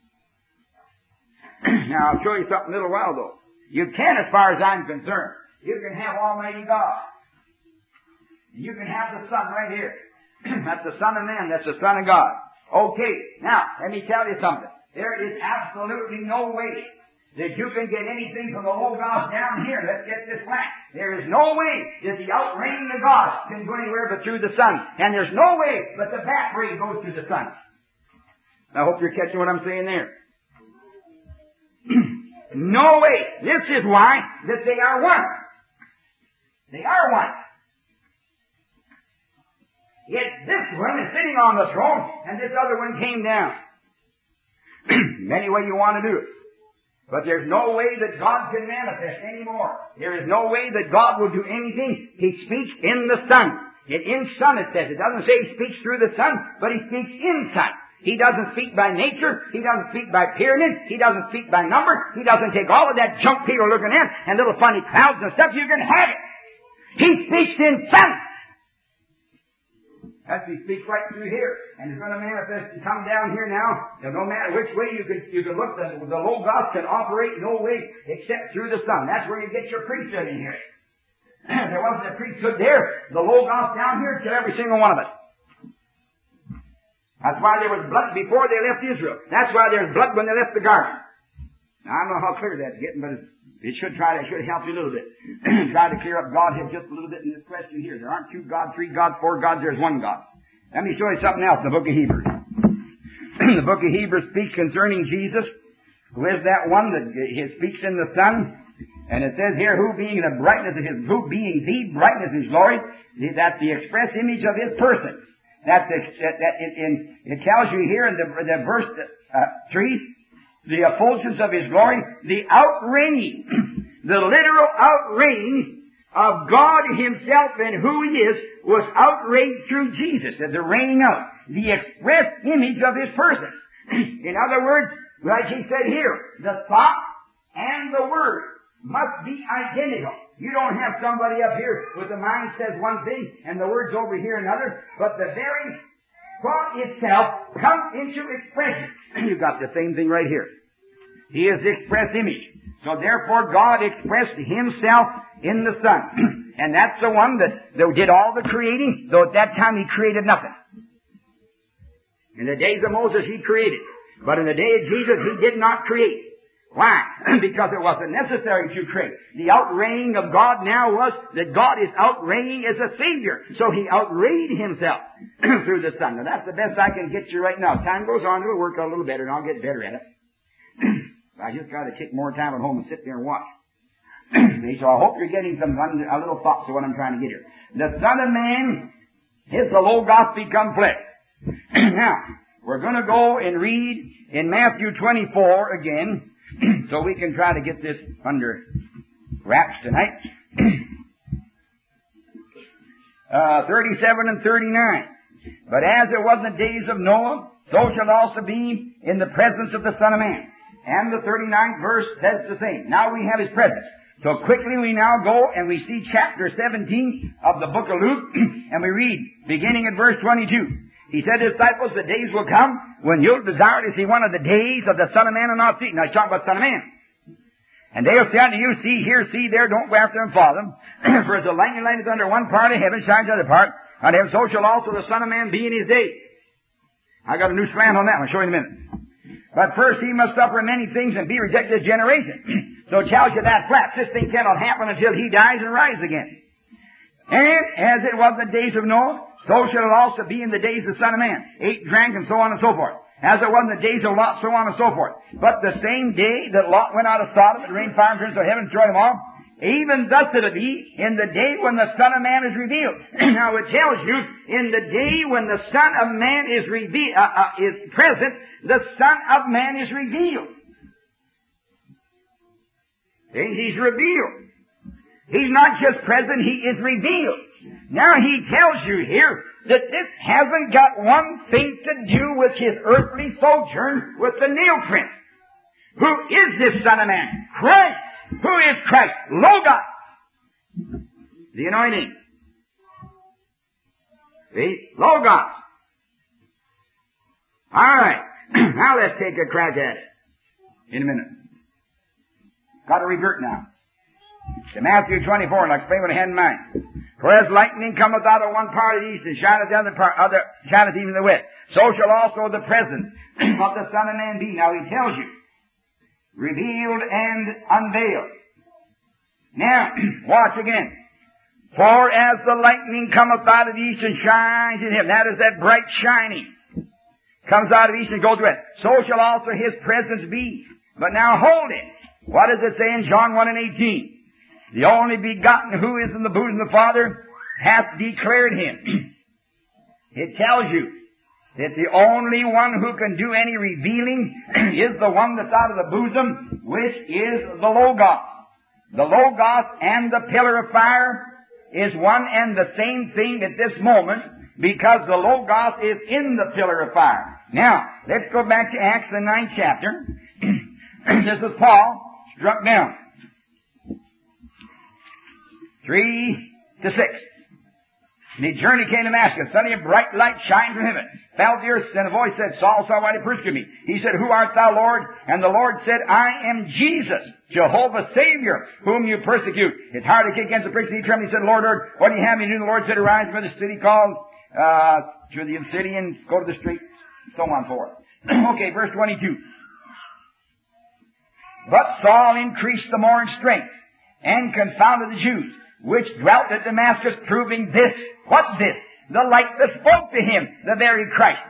Now, I'll show you something a little while though. You can, as far as I'm concerned. You can have Almighty God. You can have the Son right here. That's the Son of Man. That's the Son of God. Okay, now, let me tell you something. There is absolutely no way that you can get anything from the Logos down here. Let's get this flat. There is no way that the outraining of God can go anywhere but through the Son. And there's no way but the back ray goes through the Son. I hope you're catching what I'm saying there. No way. This is why that they are one. They are one. Yet this one is sitting on the throne, and this other one came down. Any way you want to do it. But there's no way that God can manifest anymore. There is no way that God will do anything. He speaks in the Son. In Son it says. It doesn't say He speaks through the Son, but He speaks in Son. He doesn't speak by nature. He doesn't speak by pyramid. He doesn't speak by number. He doesn't take all of that junk people are looking at and little funny clouds and stuff. You can have it. He speaks in Son. As He speaks right through here, and it's going to manifest and come down here now. And no matter which way you can look, the Logos can operate no way except through the Son. That's where you get your priesthood in here. There wasn't a priesthood there. The Logos down here to every single one of us. That's why there was blood before they left Israel. That's why there's blood when they left the garden. Now, I don't know how clear that's getting, but it should help you a little bit. Try to clear up Godhead just a little bit in this question here. There aren't two gods, three gods, four gods, there's one God. Let me show you something else in the book of Hebrews. The book of Hebrews speaks concerning Jesus, who is that one that speaks in the Son. And it says here, who being the brightness of His glory, that's the express image of His person. It tells you here in the verse 3, the effulgence of His glory, the outraying, the literal outraying of God Himself and who He is was outrayed through Jesus. The raying out, the express image of His person. In other words, like He said here, the thought and the word must be identical. You don't have somebody up here with the mind says one thing and the words over here another, but the very thought itself comes into expression. You've got the same thing right here. He is the express image. So therefore God expressed Himself in the Son. And that's the one that did all the creating, though at that time He created nothing. In the days of Moses He created. But in the day of Jesus He did not create. Why? Because it wasn't necessary to create. The outraying of God now was that God is outraying as a Savior. So He outrayed Himself through the Son. Now that's the best I can get you right now. As time goes on, it'll work out a little better and I'll get better at it. I just got to take more time at home and sit there and watch. So I hope you're getting a little thoughts of what I'm trying to get here. The Son of Man is the Logos become flesh. Now, we're going to go and read in Matthew 24 again, so we can try to get this under wraps tonight. 37 and 39. But as it was in the days of Noah, so shall it also be in the presence of the Son of Man. And the 39th verse says the same. Now we have His presence. So quickly we now go and we see chapter 17 of the book of Luke, and we read, beginning at verse 22. He said, disciples, the days will come when you'll desire to see one of the days of the Son of Man and not see. Now he's talking about Son of Man. And they'll say unto you, see here, see there, don't go after them, follow them. For as the lightning lighteth under one part of heaven, shines the other part, and so shall also the Son of Man be in His day. I got a new slant on that one. I'll show you in a minute. But first He must suffer many things and be rejected as generation. So it tells you that flat. This thing cannot happen until He dies and rises again. And as it was in the days of Noah, so shall it also be in the days of the Son of Man. Ate, drank, and so on and so forth. As it was in the days of Lot, so on and so forth. But the same day that Lot went out of Sodom, it rained fire and brimstone of heaven and destroyed them all. Even thus it'll be in the day when the Son of Man is revealed. Now it tells you, in the day when the Son of Man is present, the Son of Man is revealed. He's revealed. He's not just present, He is revealed. Now He tells you here that this hasn't got one thing to do with His earthly sojourn with the nail prints. Who is this Son of Man? Christ. Who is Christ? Logos. The anointing. See? Logos. Alright. Now let's take a crack at it. In a minute. Got to revert now. To Matthew 24, and I'll explain what I had in mind. For as lightning cometh out of one part of the east, and shineth the other part, shineth even the west, so shall also the presence of the Son of Man be. Now He tells you, revealed and unveiled. Now, watch again. For as the lightning cometh out of the east and shines in Him, that is that bright shining, comes out of the east and goes west, so shall also His presence be. But now hold it. What does it say in John 1 and 18? the only begotten who is in the bosom of the Father, hath declared him. It tells you that the only one who can do any revealing is the one that's out of the bosom, which is the Logos. The Logos and the pillar of fire is one and the same thing at this moment, because the Logos is in the pillar of fire. Now, let's go back to Acts, the 9th chapter. This is Paul, struck down. 3 to 6. And he journeyed came to Damascus. Suddenly a bright light shined from heaven. Fell to the earth, and a voice said, Saul, Saul, why do you persecute me? He said, Who art thou, Lord? And the Lord said, I am Jesus, Jehovah Savior, whom you persecute. It's hard to kick against the pricks. He trembled. He said, Lord, what do you have me to do? And the Lord said, Arise from the city called Judean city, and go to the street, so on forth. Okay, verse 22. But Saul increased the more in strength, and confounded the Jews, which dwelt at Damascus, proving this. What's this? The light that spoke to him, the very Christ.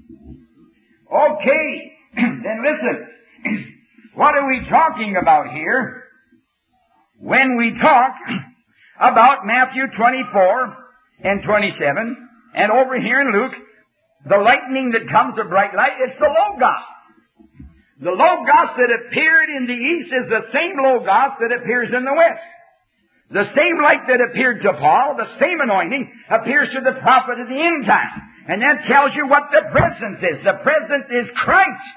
Okay, then listen. What are we talking about here? When we talk about Matthew 24 and 27, and over here in Luke, the lightning that comes, a bright light, it's the Logos. The Logos that appeared in the east is the same Logos that appears in the west. The same light that appeared to Paul, the same anointing, appears to the prophet of the end time. And that tells you what the presence is. The presence is Christ.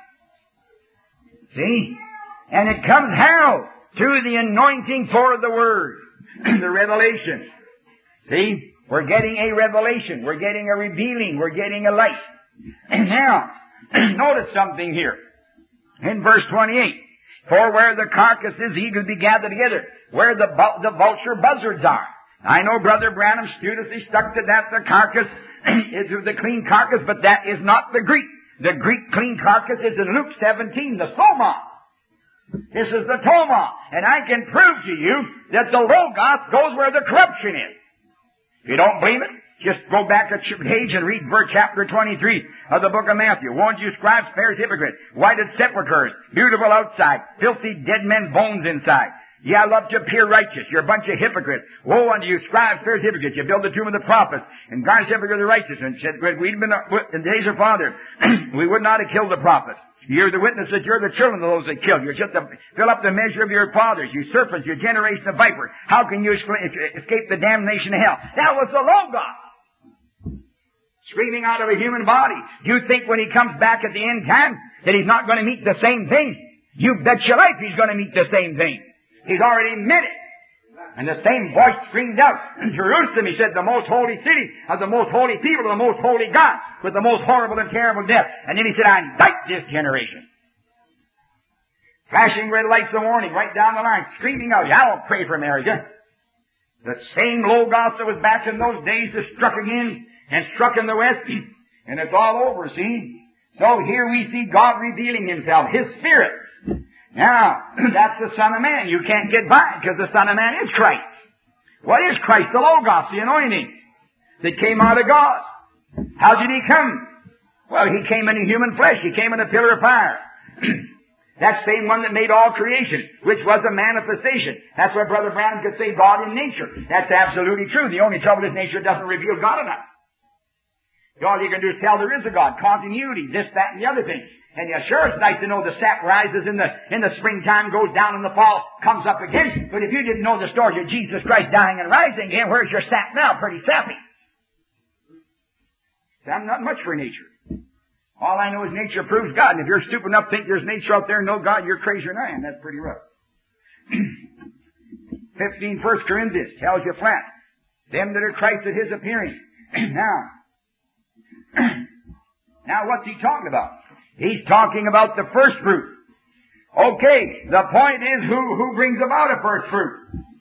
See? And it comes how? Through the anointing for the Word. The revelation. See? We're getting a revelation. We're getting a revealing. We're getting a light. And now, notice something here. In verse 28. For where the carcass is, eagles be gathered together. Where the vulture buzzards are. I know Brother Branham studiously stuck to that, the carcass is the clean carcass, but that is not the Greek. The Greek clean carcass is in Luke 17, the soma. This is the toma. And I can prove to you that the Logos goes where the corruption is. If you don't believe it, just go back a page and read verse chapter 23 of the book of Matthew. Won't you scribes, Pharisees, hypocrites, whited sepulchres, beautiful outside, filthy dead men's bones inside. Ye love to appear righteous. You're a bunch of hypocrites. Woe unto you, scribes, Pharisees, hypocrites. You build the tomb of the prophets and garnish the hypocrites of the righteous. And said, we'd been in the days of Father, we would not have killed the prophets. You're the witness that you're the children of those that killed. You're just to fill up the measure of your fathers, you serpents, your generation of vipers. How can you escape the damnation of hell? That was the Logos. Screaming out of a human body. Do you think when he comes back at the end time that he's not going to meet the same thing? You bet your life he's going to meet the same thing. He's already met it. And the same voice screamed out in Jerusalem. He said, the most holy city of the most holy people, the most holy God, with the most horrible and terrible death. And then he said, I indict this generation. Flashing red lights of warning right down the line, screaming out, I'll pray for America. The same Logos that was back in those days is struck again and struck in the West. And it's all over, see? So here we see God revealing Himself, His Spirit. Now, that's the Son of Man. You can't get by because the Son of Man is Christ. What is Christ? The Logos, the anointing that came out of God. How did He come? Well, He came in a human flesh. He came in a pillar of fire. That same one that made all creation, which was a manifestation. That's why Brother Branham could say God in nature. That's absolutely true. The only trouble is nature doesn't reveal God enough. All you can do is tell there is a God, continuity, this, that, and the other thing. And yeah, sure, it's nice to know the sap rises in the springtime, goes down in the fall, comes up again. But if you didn't know the story of Jesus Christ dying and rising again, where's your sap now? Pretty sappy. So I'm not much for nature. All I know is nature proves God. And if you're stupid enough to think there's nature out there and no God, you're crazier than I am. That's pretty rough. 15, 1 Corinthians tells you flat. Them that are Christ at His appearing. Now what's he talking about? He's talking about the first fruit. Okay, the point is who brings about a first fruit?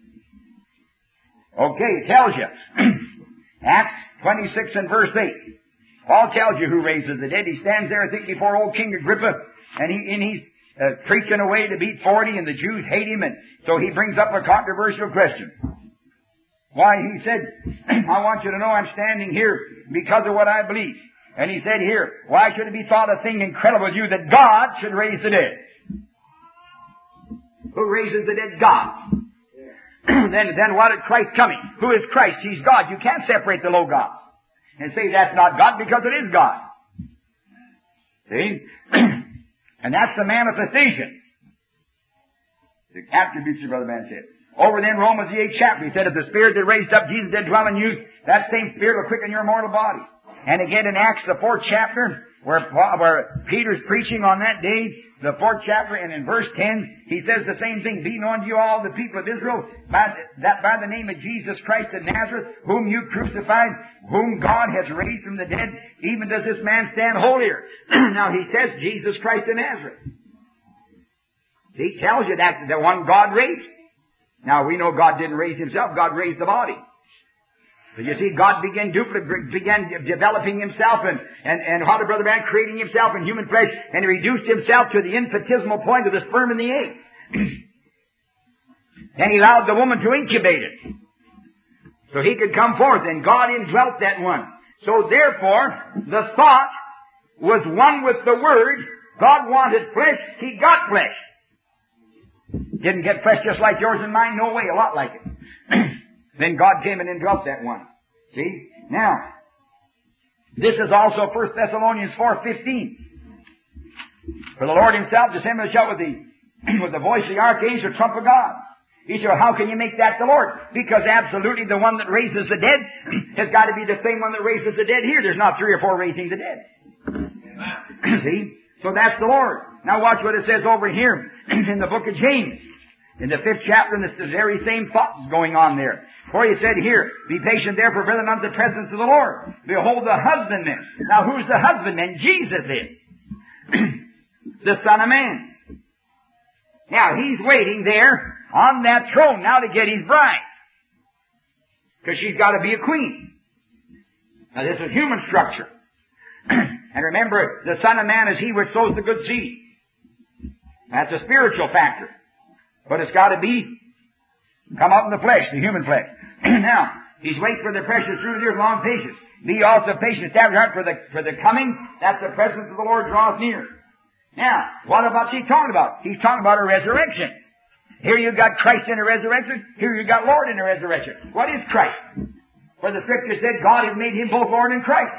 Okay, it tells you. Acts 26 and verse 8. Paul tells you who raises the dead. He stands there, I think, before old King Agrippa, and he's preaching away to beat 40, and the Jews hate him, and so he brings up a controversial question. Why, he said, I want you to know I'm standing here because of what I believe. And he said here, why should it be thought a thing incredible to you that God should raise the dead? Who raises the dead? God. then what is Christ coming? Who is Christ? He's God. You can't separate the Logos and say that's not God because it is God. See? And that's the manifestation. The attributes your brother man said. Over then, Romans the 8th chapter, he said, if the Spirit that raised up Jesus did dwell in you, that same Spirit will quicken your mortal body. And again in Acts the 4th chapter, where Peter's preaching on that day, the 4th chapter, and in verse 10, he says the same thing. Be known to you all the people of Israel, that by the name of Jesus Christ of Nazareth, whom you crucified, whom God has raised from the dead, even does this man stand holier. Now he says Jesus Christ of Nazareth. He tells you that's the one God raised. Now we know God didn't raise himself, God raised the body. But you see, God began developing himself and how the brother man creating himself in human flesh, and he reduced himself to the infinitesimal point of the sperm and the egg. And he allowed the woman to incubate it, so he could come forth, and God indwelt that one. So therefore, the thought was one with the Word. God wanted flesh, he got flesh. Didn't get flesh just like yours and mine, no way, a lot like it. Then God came and indwelt that one. See? Now, this is also 1 Thessalonians 4:15. For the Lord himself descended and shout with the voice of the archangel, trump of God. He said, well, how can you make that the Lord? Because absolutely the one that raises the dead has got to be the same one that raises the dead here. There's not 3 or 4 raising the dead. See? So that's the Lord. Now watch what it says over here in the book of James. In the 5th chapter, and it's the very same thoughts going on there. For he said here, be patient therefore, brethren, unto the presence of the Lord. Behold the husbandman. Now who's the husbandman? Jesus is. The Son of Man. Now he's waiting there on that throne now to get his bride. Because she's got to be a queen. Now this is human structure. And remember, the Son of Man is he which sows the good seed. That's a spiritual factor. But it's got to come out in the flesh, the human flesh. Now, he's waiting for the precious fruit of your long patience. Be also patient, establish your heart for the coming, that the presence of the Lord draweth near. Now, what about he talking about? He's talking about a resurrection. Here you got Christ in a resurrection. Here you got Lord in a resurrection. What is Christ? For the Scripture said God has made him both Lord and Christ.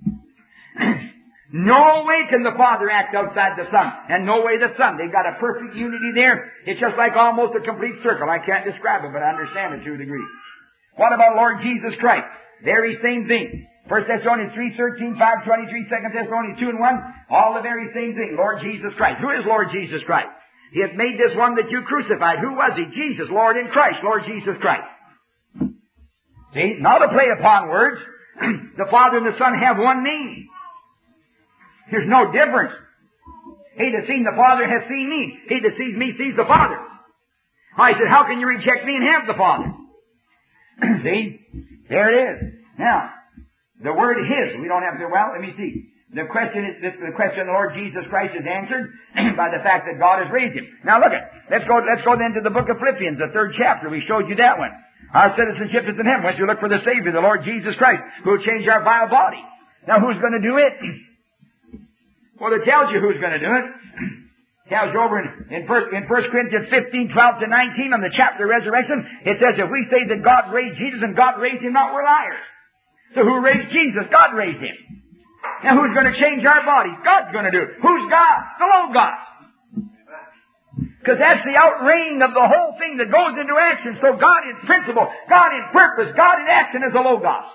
No way can the Father act outside the Son, and no way the Son. They've got a perfect unity there. It's just like almost a complete circle. I can't describe it, but I understand it to a degree. What about Lord Jesus Christ? Very same thing. 1 Thessalonians 3:13, 5:23, 2 Thessalonians 2:1, all the very same thing. Lord Jesus Christ. Who is Lord Jesus Christ? He hath made this one that you crucified. Who was he? Jesus, Lord in Christ, Lord Jesus Christ. See, not a play upon words. The Father and the Son have one name. There's no difference. He that seen the Father has seen me. He that sees me sees the Father. I said, how can you reject me and have the Father? See? There it is. Now, the word his, we don't have to, well, let me see. The question of the Lord Jesus Christ is answered by the fact that God has raised him. Now look let's go then to the book of Philippians, the 3rd chapter. We showed you that one. Our citizenship is in heaven. Once you look for the Savior, the Lord Jesus Christ, who will change our vile body. Now who's going to do it? Well, it tells you who's going to do it. It tells you over in 1 Corinthians 15:12 to 19 on the chapter of resurrection. It says if we say that God raised Jesus and God raised him not, we're liars. So who raised Jesus? God raised him. Now who's going to change our bodies? God's going to do it. Who's God? The Logos. Because that's the outraying of the whole thing that goes into action. So God in principle, God in purpose, God in action is the Logos.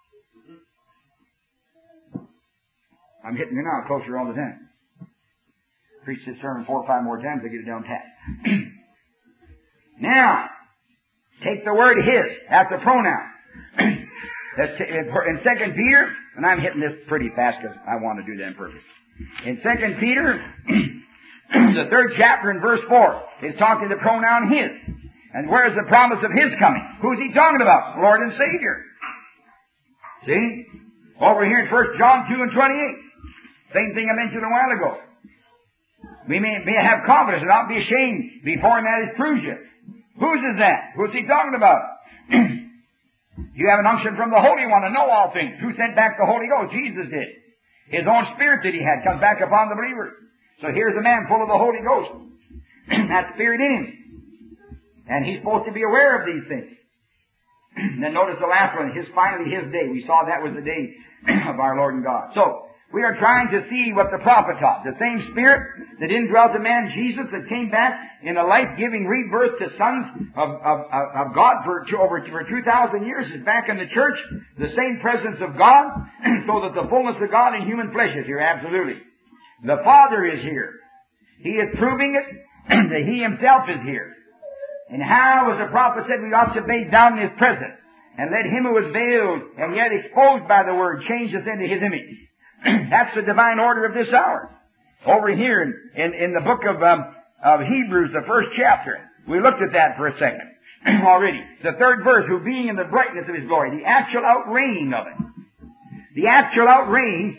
I'm hitting you now closer all the time. Preach this sermon 4 or 5 more times to get it down pat. Now, take the word his. That's a pronoun. In 2 Peter, and I'm hitting this pretty fast because I want to do that on purpose. In 2 Peter, the 3rd chapter in verse 4 is talking the pronoun his. And where's the promise of his coming? Who's he talking about? Lord and Savior. See? Over here in 1 John 2 and 28. Same thing I mentioned a while ago. We may have confidence and not be ashamed before him that is proves you. Whose is that? Who's he talking about? You have an unction from the Holy One to know all things. Who sent back the Holy Ghost? Jesus did. His own Spirit that he had comes back upon the believer. So here's a man full of the Holy Ghost. That Spirit in him. And he's supposed to be aware of these things. Then notice the last one, finally his day. We saw that was the day of our Lord and God. So, we are trying to see what the prophet taught. The same Spirit that indwelt the man Jesus that came back in a life-giving rebirth to sons of God for over 2,000 years is back in the church. The same presence of God, so that the fullness of God in human flesh is here, absolutely. The Father is here. He is proving it that He Himself is here. And how, as the prophet said, we ought to bathe down in His presence and let Him who was veiled and yet exposed by the Word change us into His image. That's the divine order of this hour. Over here in the book of Hebrews, the first chapter, we looked at that for a second already. The third verse, who being in the brightness of His glory, the actual outraying of it. The actual outraying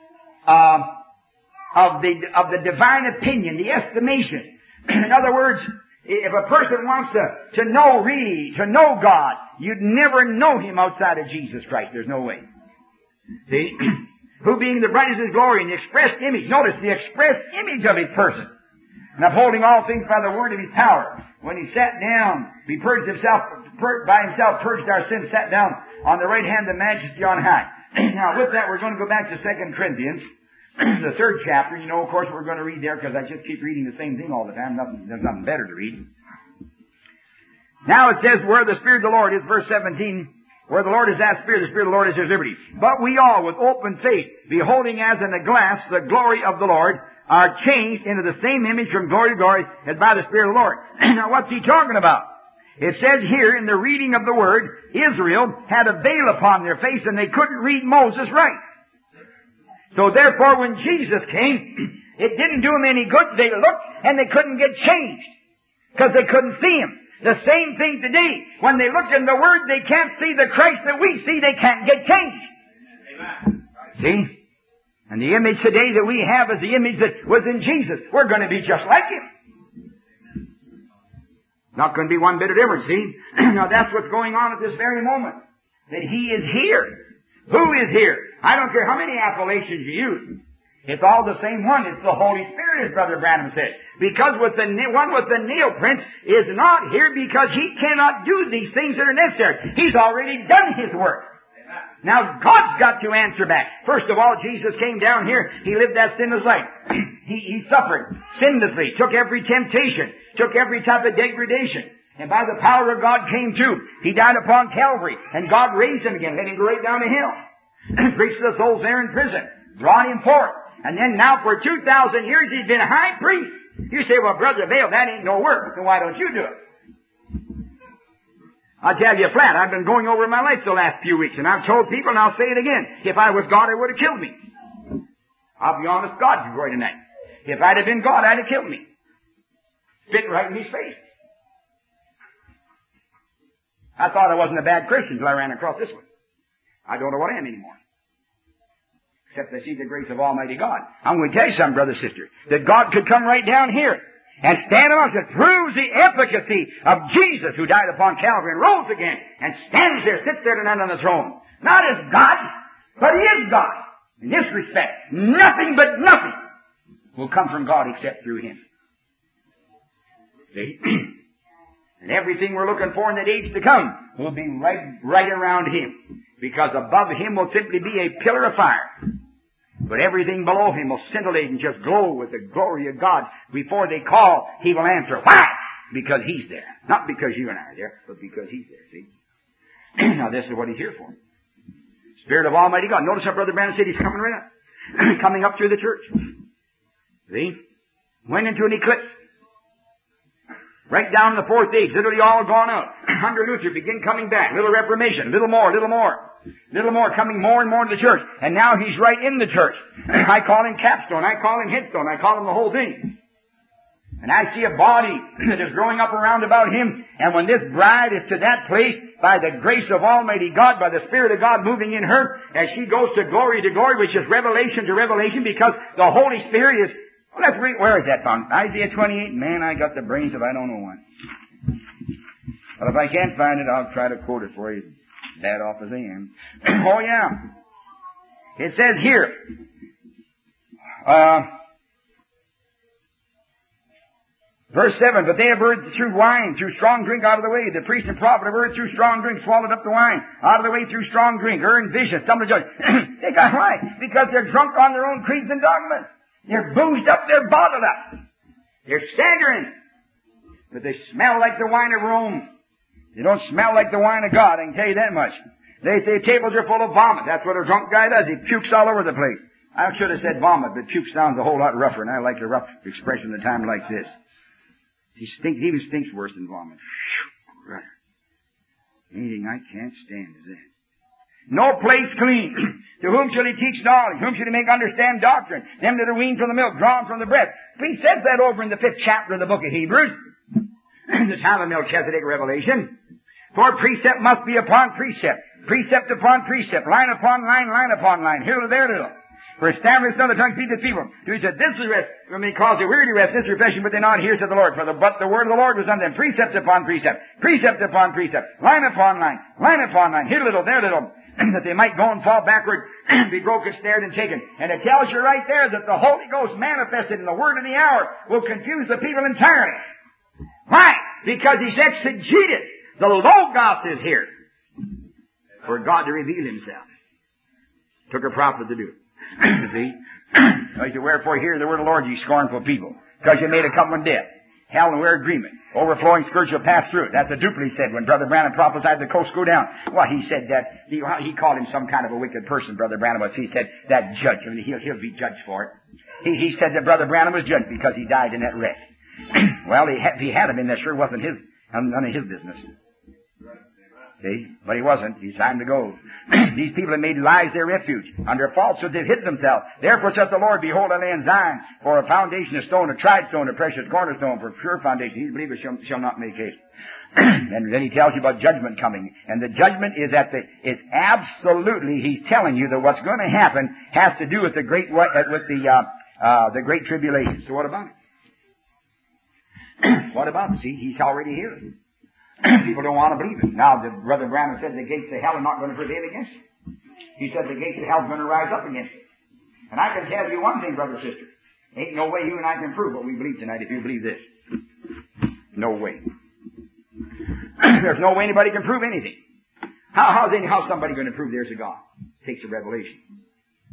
of the divine opinion, the estimation. In other words, if a person wants to know God, you'd never know Him outside of Jesus Christ. There's no way. See? Who being the brightness of His glory and the expressed image, notice the expressed image of His person, and upholding all things by the word of His power. When He sat down, He purged Himself, by Himself purged our sins, sat down on the right hand of majesty on high. Now with that we're going to go back to 2 Corinthians, the third chapter. You know, of course, we're going to read there because I just keep reading the same thing all the time. There's nothing better to read. Now it says, where the Spirit of the Lord is, verse 17, where the Lord is that Spirit, the Spirit of the Lord is His liberty. But we all, with open face, beholding as in a glass the glory of the Lord, are changed into the same image from glory to glory as by the Spirit of the Lord. Now what's he talking about? It says here in the reading of the Word, Israel had a veil upon their face and they couldn't read Moses right. So therefore when Jesus came, it didn't do them any good. They looked and they couldn't get changed because they couldn't see Him. The same thing today. When they look in the Word, they can't see the Christ that we see. They can't get changed. Amen. See? And the image today that we have is the image that was in Jesus. We're going to be just like Him. Not going to be one bit of difference, see? Now that's what's going on at this very moment. That He is here. Who is here? I don't care how many appellations you use. It's all the same one. It's the Holy Spirit, as Brother Branham said. Because with the one with the nail prints is not here because he cannot do these things that are necessary. He's already done His work. Now God's got to answer back. First of all, Jesus came down here. He lived that sinless life. He suffered sinlessly, took every temptation, took every type of degradation. And by the power of God came to. He died upon Calvary. And God raised Him again. Let Him go right down the hill. Preached to the souls there in prison. Brought Him forth. And then now for 2,000 years He's been high priest. You say, well, Brother Vail, that ain't no work. Then why don't you do it? I'll tell you flat, I've been going over my life the last few weeks, and I've told people, and I'll say it again, if I was God, it would have killed me. I'll be honest, God, before you tonight. If I'd have been God, I'd have killed me. Spit right in His face. I thought I wasn't a bad Christian until I ran across this one. I don't know what I am anymore. Except I see the grace of Almighty God. I'm going to tell you something, brother, sister, that God could come right down here and stand amongst us. It proves the efficacy of Jesus who died upon Calvary and rose again and stands there, sits there tonight on the throne. Not as God, but He is God. In this respect, nothing but nothing will come from God except through Him. See? And everything we're looking for in that age to come will be right around Him. Because above Him will simply be a pillar of fire. But everything below Him will scintillate and just glow with the glory of God. Before they call, He will answer. Why? Because He's there. Not because you and I are there, but because He's there, see? Now this is what He's here for. Spirit of Almighty God. Notice how Brother Branham said He's coming right up. Coming up through the church. See? Went into an eclipse. Right down in the fourth age, literally all gone out. Under Luther, begin coming back. Little Reformation, little more. Little more, coming more and more to the church. And now he's right in the church. I call him capstone, I call him headstone, I call him the whole thing. And I see a body that is growing up around about him. And when this bride is to that place, by the grace of Almighty God, by the Spirit of God moving in her, as she goes to glory, which is revelation to revelation, because the Holy Spirit is... Well, let's read, where is that found? Isaiah 28. Man, I got the brains if I don't know one. But if I can't find it, I'll try to quote it for you. Bad off as I am. Oh, yeah. It says here, Verse 7, but they have erred through wine, through strong drink out of the way. The priest and prophet have erred through strong drink, swallowed up the wine. Out of the way through strong drink, erring vision, stumbling judgment. They got why? Because they're drunk on their own creeds and dogmas. They're boozed up, they're bottled up. They're staggering. But they smell like the wine of Rome. They don't smell like the wine of God, I can tell you that much. They say tables are full of vomit. That's what a drunk guy does. He pukes all over the place. I should have said vomit, but puke sounds a whole lot rougher, and I like a rough expression at a time like this. He even stinks worse than vomit. Brother. Anything I can't stand is that. No place clean. To whom shall he teach knowledge? Whom shall he make understand doctrine? Them that are weaned from the milk, drawn from the breast. He says that over in the 5th chapter of the book of Hebrews. The time of Melchizedek revelation. For precept must be upon precept. Precept upon precept. Line upon line, line upon line. Here to there little. For establish another tongue, feed the people. He said, this is rest. When they cause a weary rest, this refreshing, but they not hear to the Lord. But the word of the Lord was unto them. Precept upon precept. Precept upon precept. Line upon line. Line upon line. Here little, there little. That they might go and fall backward, be broken, snared, and taken. And it tells you right there that the Holy Ghost manifested in the word of the hour will confuse the people entirely. Why? Because he's exegeted. The Logos is here. For God to reveal himself. Took a prophet to do it. You see? He said, wherefore hear the word of the Lord, ye scornful people, because you made a covenant death. Hell and we're agreement. Overflowing scourge will pass through it. That's what Dupley said when Brother Branham prophesied the coast go down. Well, he said that, he called him some kind of a wicked person, Brother Branham was. He said, that judge, he'll be judged for it. He said that Brother Branham was judged because he died in that wreck. Well, if he had him in, that sure wasn't none of his business. See? But he wasn't. He's time to go. These people have made lies their refuge. Under falsehood they've hidden themselves. Therefore saith the Lord, behold, I lay in Zion for a foundation, a stone, a tried stone, a precious cornerstone, for a pure foundation. He believers shall not make haste. And then he tells you about judgment coming. And the judgment is it's absolutely, he's telling you that what's going to happen has to do with the great great tribulation. So what about it? What about it? See, he's already here. People don't want to believe it. Now, Brother Branham said the gates of hell are not going to prevail against it. He said the gates of hell are going to rise up against it. And I can tell you one thing, brother, sister. Ain't no way you and I can prove what we believe tonight if you believe this. No way. There's no way anybody can prove anything. How's somebody going to prove there's a God? Takes a revelation.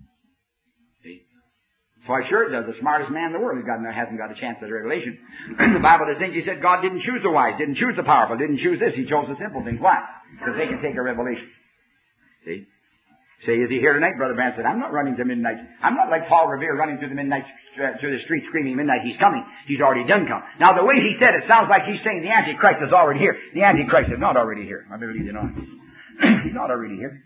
See? Why, sure it does. The smartest man in the world hasn't got a chance at a revelation. The Bible doesn't think, he said God didn't choose the wise, didn't choose the powerful, didn't choose this. He chose the simple things. Why? Because they can take a revelation. See? Say, is he here tonight? Brother Branham said, I'm not running to midnight. I'm not like Paul Revere running through the street screaming midnight. He's coming. He's already done come. Now, the way he said it sounds like he's saying the Antichrist is already here. The Antichrist is not already here. I believe you know. He's not already here.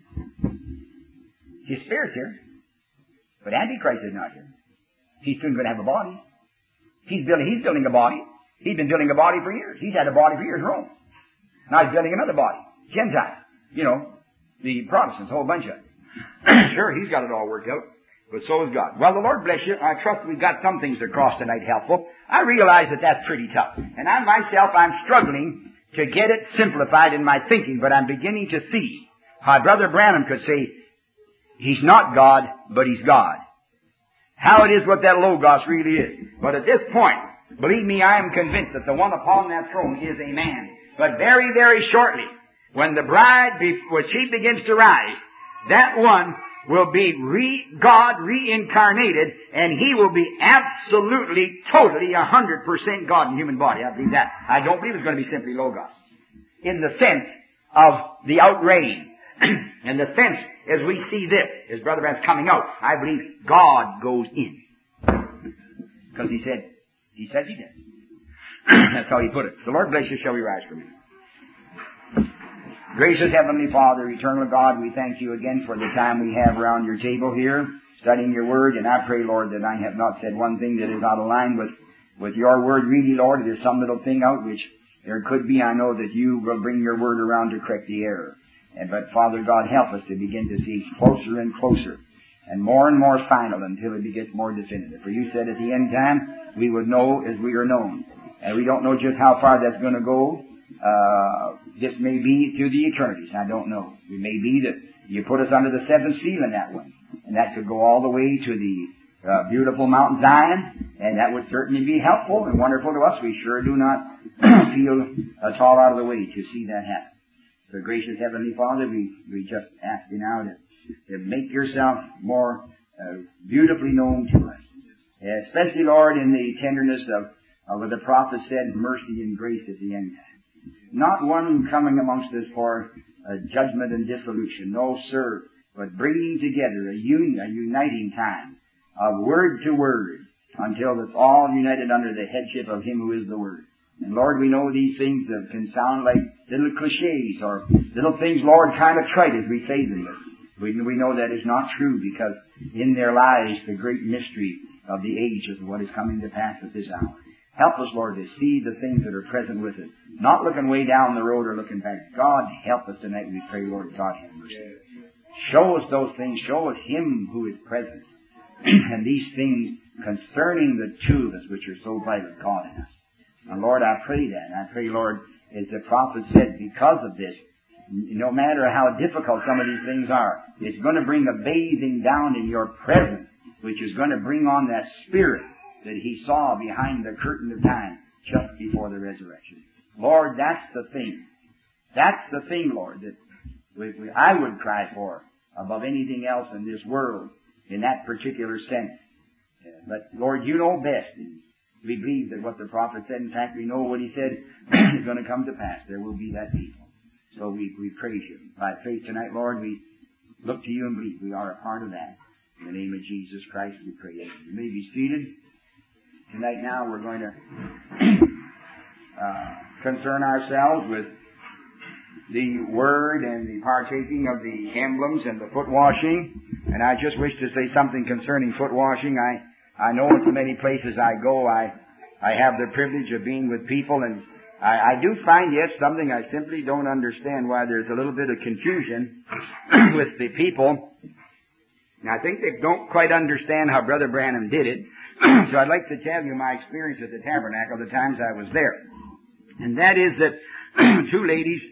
His spirit's here. But Antichrist is not here. He's soon going to have a body. He's building a body. He's been building a body for years. He's had a body for years, Rome. Now he's building another body. Gentile. You know, the Protestants, a whole bunch of them. Sure, he's got it all worked out. But so has God. Well, the Lord bless you. I trust we've got some things across tonight helpful. I realize that that's pretty tough. And I myself, I'm struggling to get it simplified in my thinking, but I'm beginning to see how Brother Branham could say, he's not God, but he's God. How it is what that Logos really is. But at this point, believe me, I am convinced that the one upon that throne is a man. But very, very shortly, when the bride, when she begins to rise, that one will be God reincarnated, and he will be absolutely, totally, 100% God in human body. I believe that. I don't believe it's going to be simply Logos. In the sense of the outreign. In the sense, as we see this, as Brother Branham's coming out, I believe God goes in. Because he said he did. That's how he put it. The Lord bless you. Shall we rise for a minute? Gracious Heavenly Father, eternal God, we thank you again for the time we have around your table here, studying your word, and I pray, Lord, that I have not said one thing that is out of line with your word. Really, Lord, it is some little thing out which there could be. I know that you will bring your word around to correct the error. But Father God, help us to begin to see closer and closer and more final until it gets more definitive. For you said at the end time, we would know as we are known. And we don't know just how far that's going to go. This may be to the eternities. I don't know. It may be that you put us under the seventh seal in that one. And that could go all the way to the beautiful Mount Zion, and that would certainly be helpful and wonderful to us. We sure do not feel at all out of the way to see that happen. So, gracious Heavenly Father, we just ask you now to make yourself more beautifully known to us. Especially, Lord, in the tenderness of what the prophet said, mercy and grace at the end time. Not one coming amongst us for judgment and dissolution. No, sir, but bringing together a uniting time of word to word until it's all united under the headship of Him who is the Word. And Lord, we know these things can sound like little cliches or little things, Lord, kind of trite as we say them. But we know that is not true, because in there lies the great mystery of the age of what is coming to pass at this hour. Help us, Lord, to see the things that are present with us, not looking way down the road or looking back. God, help us tonight, we pray, Lord God, have mercy. Show us those things. Show us Him who is present. And these things concerning the two of us, which are so vital, God in us. And Lord, I pray that. I pray, Lord, as the prophet said, because of this, no matter how difficult some of these things are, it's going to bring a bathing down in your presence, which is going to bring on that spirit that He saw behind the curtain of time just before the resurrection. Lord, that's the thing. That's the thing, Lord, that I would cry for above anything else in this world in that particular sense. But, Lord, you know best. We believe that what the prophet said, in fact, we know what he said is going to come to pass. There will be that people. So we praise you. By faith tonight, Lord, we look to you and believe we are a part of that. In the name of Jesus Christ, we pray. You may be seated. Tonight now we're going to concern ourselves with the Word and the partaking of the emblems and the foot washing. And I just wish to say something concerning foot washing. I know in so many places I go, I have the privilege of being with people, and I do find yet something I simply don't understand, why there's a little bit of confusion with the people. And I think they don't quite understand how Brother Branham did it. So I'd like to tell you my experience at the tabernacle, the times I was there. And that is that two ladies,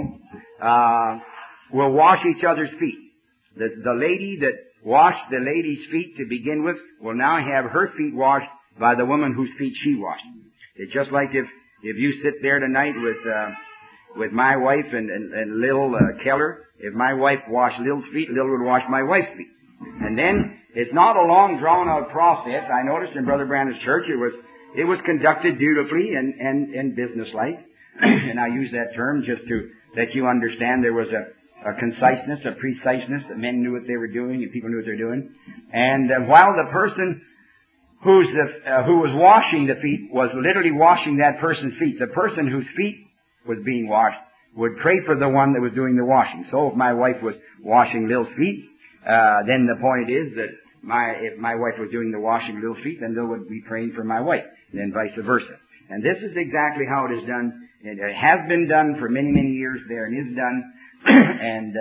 will wash each other's feet. The lady that washed the lady's feet to begin with will now have her feet washed by the woman whose feet she washed. It's just like if you sit there tonight with my wife and Lil Keller. If my wife washed Lil's feet, Lil would wash my wife's feet. And then it's not a long drawn out process. I noticed in Brother Branham's church it was conducted dutifully and businesslike. And I use that term just to let you understand there was a conciseness, a preciseness, that men knew what they were doing and people knew what they were doing. And while the person who was washing the feet was literally washing that person's feet, the person whose feet was being washed would pray for the one that was doing the washing. So if my wife was washing Lil's feet, then the point is that if my wife was doing the washing of Lil's feet, then Lil would be praying for my wife, and then vice versa. And this is exactly how it is done. It has been done for many, many years there, and is done. And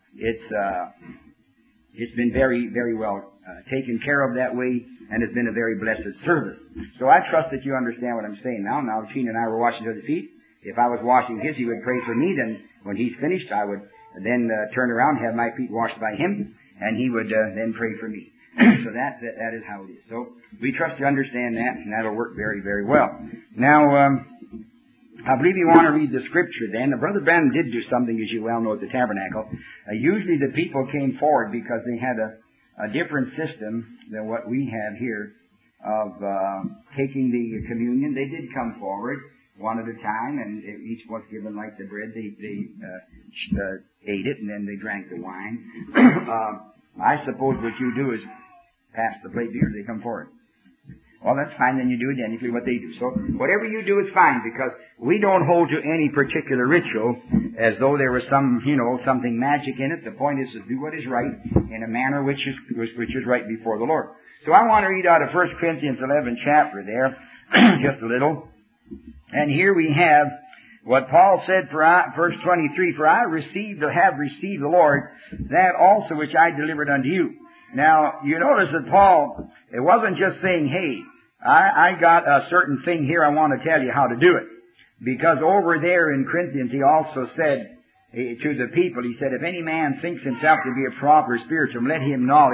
it's been very, very well taken care of that way, and it's been a very blessed service. So I trust that you understand what I'm saying now. Now, Gene and I were washing each other's feet. If I was washing his, he would pray for me. Then when he's finished, I would then turn around, have my feet washed by him, and he would then pray for me. So that is how it is. So we trust you understand that, and that'll work very, very well. Now, I believe you want to read the scripture then. Brother Branham did do something, as you well know, at the tabernacle. Usually the people came forward because they had a different system than what we have here of taking the communion. They did come forward one at a time, and each was given like the bread. They ate it, and then they drank the wine. I suppose what you do is pass the plate here, they come forward. Well, that's fine, then you do identically what they do. So whatever you do is fine, because we don't hold to any particular ritual as though there was something magic in it. The point is to do what is right in a manner which is right before the Lord. So I want to read out of 1 Corinthians 11 chapter there, just a little. And here we have what Paul said, verse 23, "For I have received the Lord, that also which I delivered unto you." Now, you notice that Paul, it wasn't just saying, hey, I got a certain thing here, I want to tell you how to do it. Because over there in Corinthians, he also said to the people, he said, "If any man thinks himself to be a prophet or spiritual, let him acknowledge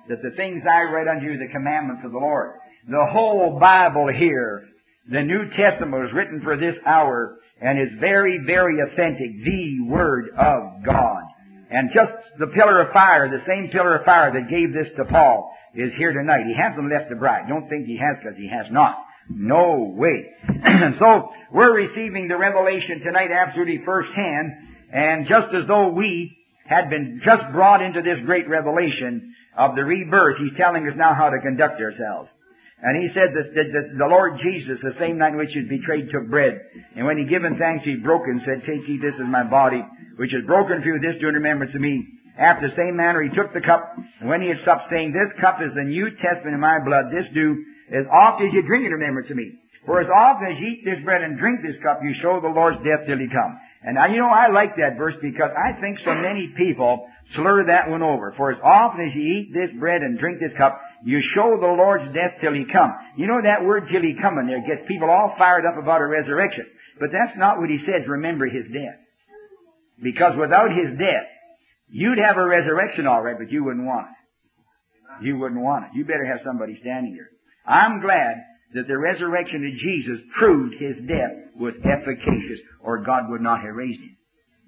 that the things I read unto you are the commandments of the Lord. The whole Bible here, the New Testament, was written for this hour and is very, very authentic. The Word of God. And just the pillar of fire, the same pillar of fire that gave this to Paul, is here tonight. He hasn't left the bride. Don't think he has, because he has not. No way. And so, we're receiving the revelation tonight absolutely firsthand, and just as though we had been just brought into this great revelation of the rebirth, He's telling us now how to conduct ourselves. And He said that the Lord Jesus, the same night in which He was betrayed, took bread. And when He given thanks, He broke it and said, Take ye, this is my body, which is broken for you, this do in remembrance of me. After the same manner, He took the cup, and when He had supped, saying, This cup is the New Testament in my blood. This do as oft as you drink it in remembrance of me. For as often as you eat this bread and drink this cup, you show the Lord's death till He come. And now, I like that verse because I think so many people slur that one over. For as often as you eat this bread and drink this cup, you show the Lord's death till He come. You know that word till He come in there gets people all fired up about a resurrection. But that's not what He says, remember His death. Because without His death, you'd have a resurrection all right, but you wouldn't want it. You wouldn't want it. You better have somebody standing here. I'm glad that the resurrection of Jesus proved His death was efficacious, or God would not have raised Him.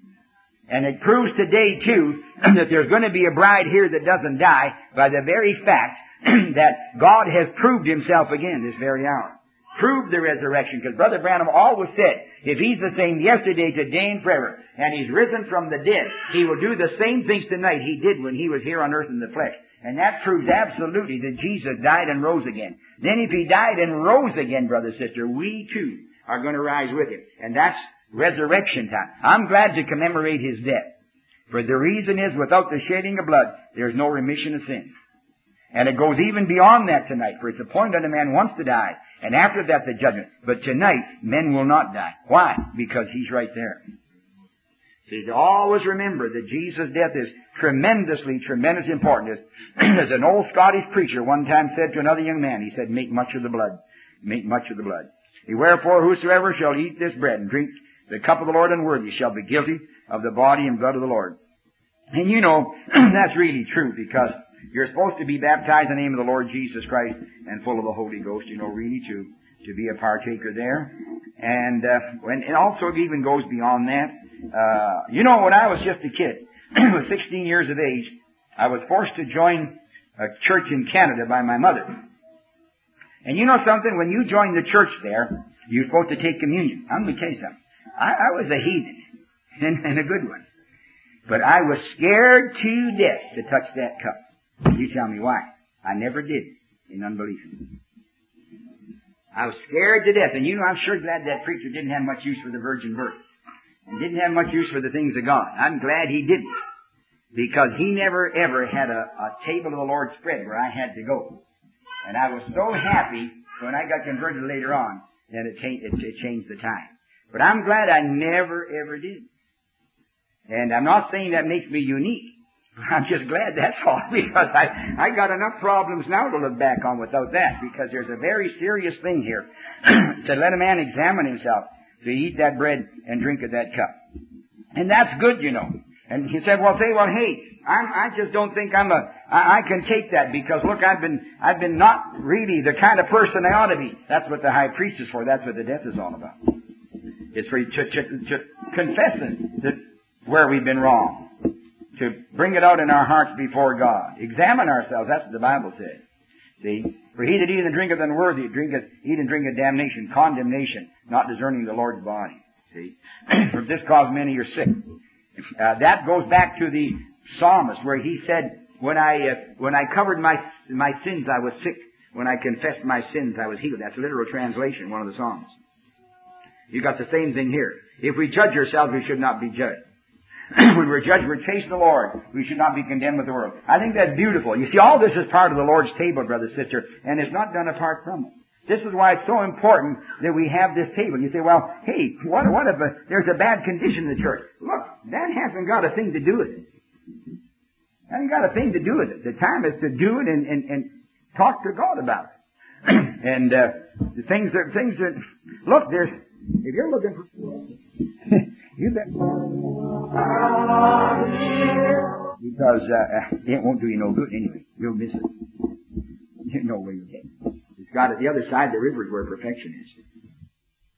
And it proves today, too, that there's going to be a bride here that doesn't die by the very fact that God has proved Himself again this very hour. Proved the resurrection, because Brother Branham always said, if He's the same yesterday, today, and forever, and He's risen from the dead, He will do the same things tonight He did when He was here on earth in the flesh. And that proves absolutely that Jesus died and rose again. Then if He died and rose again, brother, sister, we too are going to rise with Him. And that's resurrection time. I'm glad to commemorate His death. For the reason is, without the shedding of blood, there's no remission of sin. And it goes even beyond that tonight. For it's appointed unto man once to die, and after that the judgment. But tonight, men will not die. Why? Because He's right there. See, to always remember that Jesus' death is tremendously important. As an old Scottish preacher one time said to another young man, he said, make much of the blood. Make much of the blood. Wherefore, whosoever shall eat this bread and drink the cup of the Lord unworthy shall be guilty of the body and blood of the Lord. And that's really true, because you're supposed to be baptized in the name of the Lord Jesus Christ and full of the Holy Ghost, really to be a partaker there. And it also even goes beyond that. When I was just a kid, I was 16 years of age, I was forced to join a church in Canada by my mother. And you know something? When you join the church there, you're supposed to take communion. I'm going to tell you something. I was a heathen, and a good one. But I was scared to death to touch that cup. You tell me why. I never did, in unbelief. I was scared to death. And I'm sure glad that preacher didn't have much use for the virgin birth. And didn't have much use for the things of God. I'm glad he didn't. Because he never ever had a table of the Lord spread where I had to go. And I was so happy when I got converted later on that it changed the time. But I'm glad I never ever did. And I'm not saying that makes me unique. I'm just glad that's all, because I got enough problems now to look back on without that, because there's a very serious thing here. To let a man examine himself, to eat that bread and drink of that cup. And that's good, And he said, hey, I just don't think I can take that, because look, I've been not really the kind of person I ought to be. That's what the high priest is for. That's what the death is all about. It's for to confessing that where we've been wrong. To bring it out in our hearts before God. Examine ourselves. That's what the Bible says. See? For he that eateth and drinketh unworthy, eat and drinketh damnation, condemnation, not discerning the Lord's body. See? For this cause many are sick. That goes back to the psalmist, where he said, when I covered my sins, I was sick. When I confessed my sins, I was healed. That's a literal translation, one of the Psalms. You got the same thing here. If we judge ourselves, we should not be judged. When we're judged, we're chasing the Lord. We should not be condemned with the world. I think that's beautiful. You see, all this is part of the Lord's table, brother, sister, and it's not done apart from it. This is why it's so important that we have this table. You say, well, hey, what if there's a bad condition in the church? Look, that hasn't got a thing to do with it. That hasn't got a thing to do with it. The time is to do it and talk to God about it. And the things that look, if you're looking for you bet. Because it won't do you no good anyway. You'll miss it. You know where you'll get it. It's got at the other side of the river is where perfection is.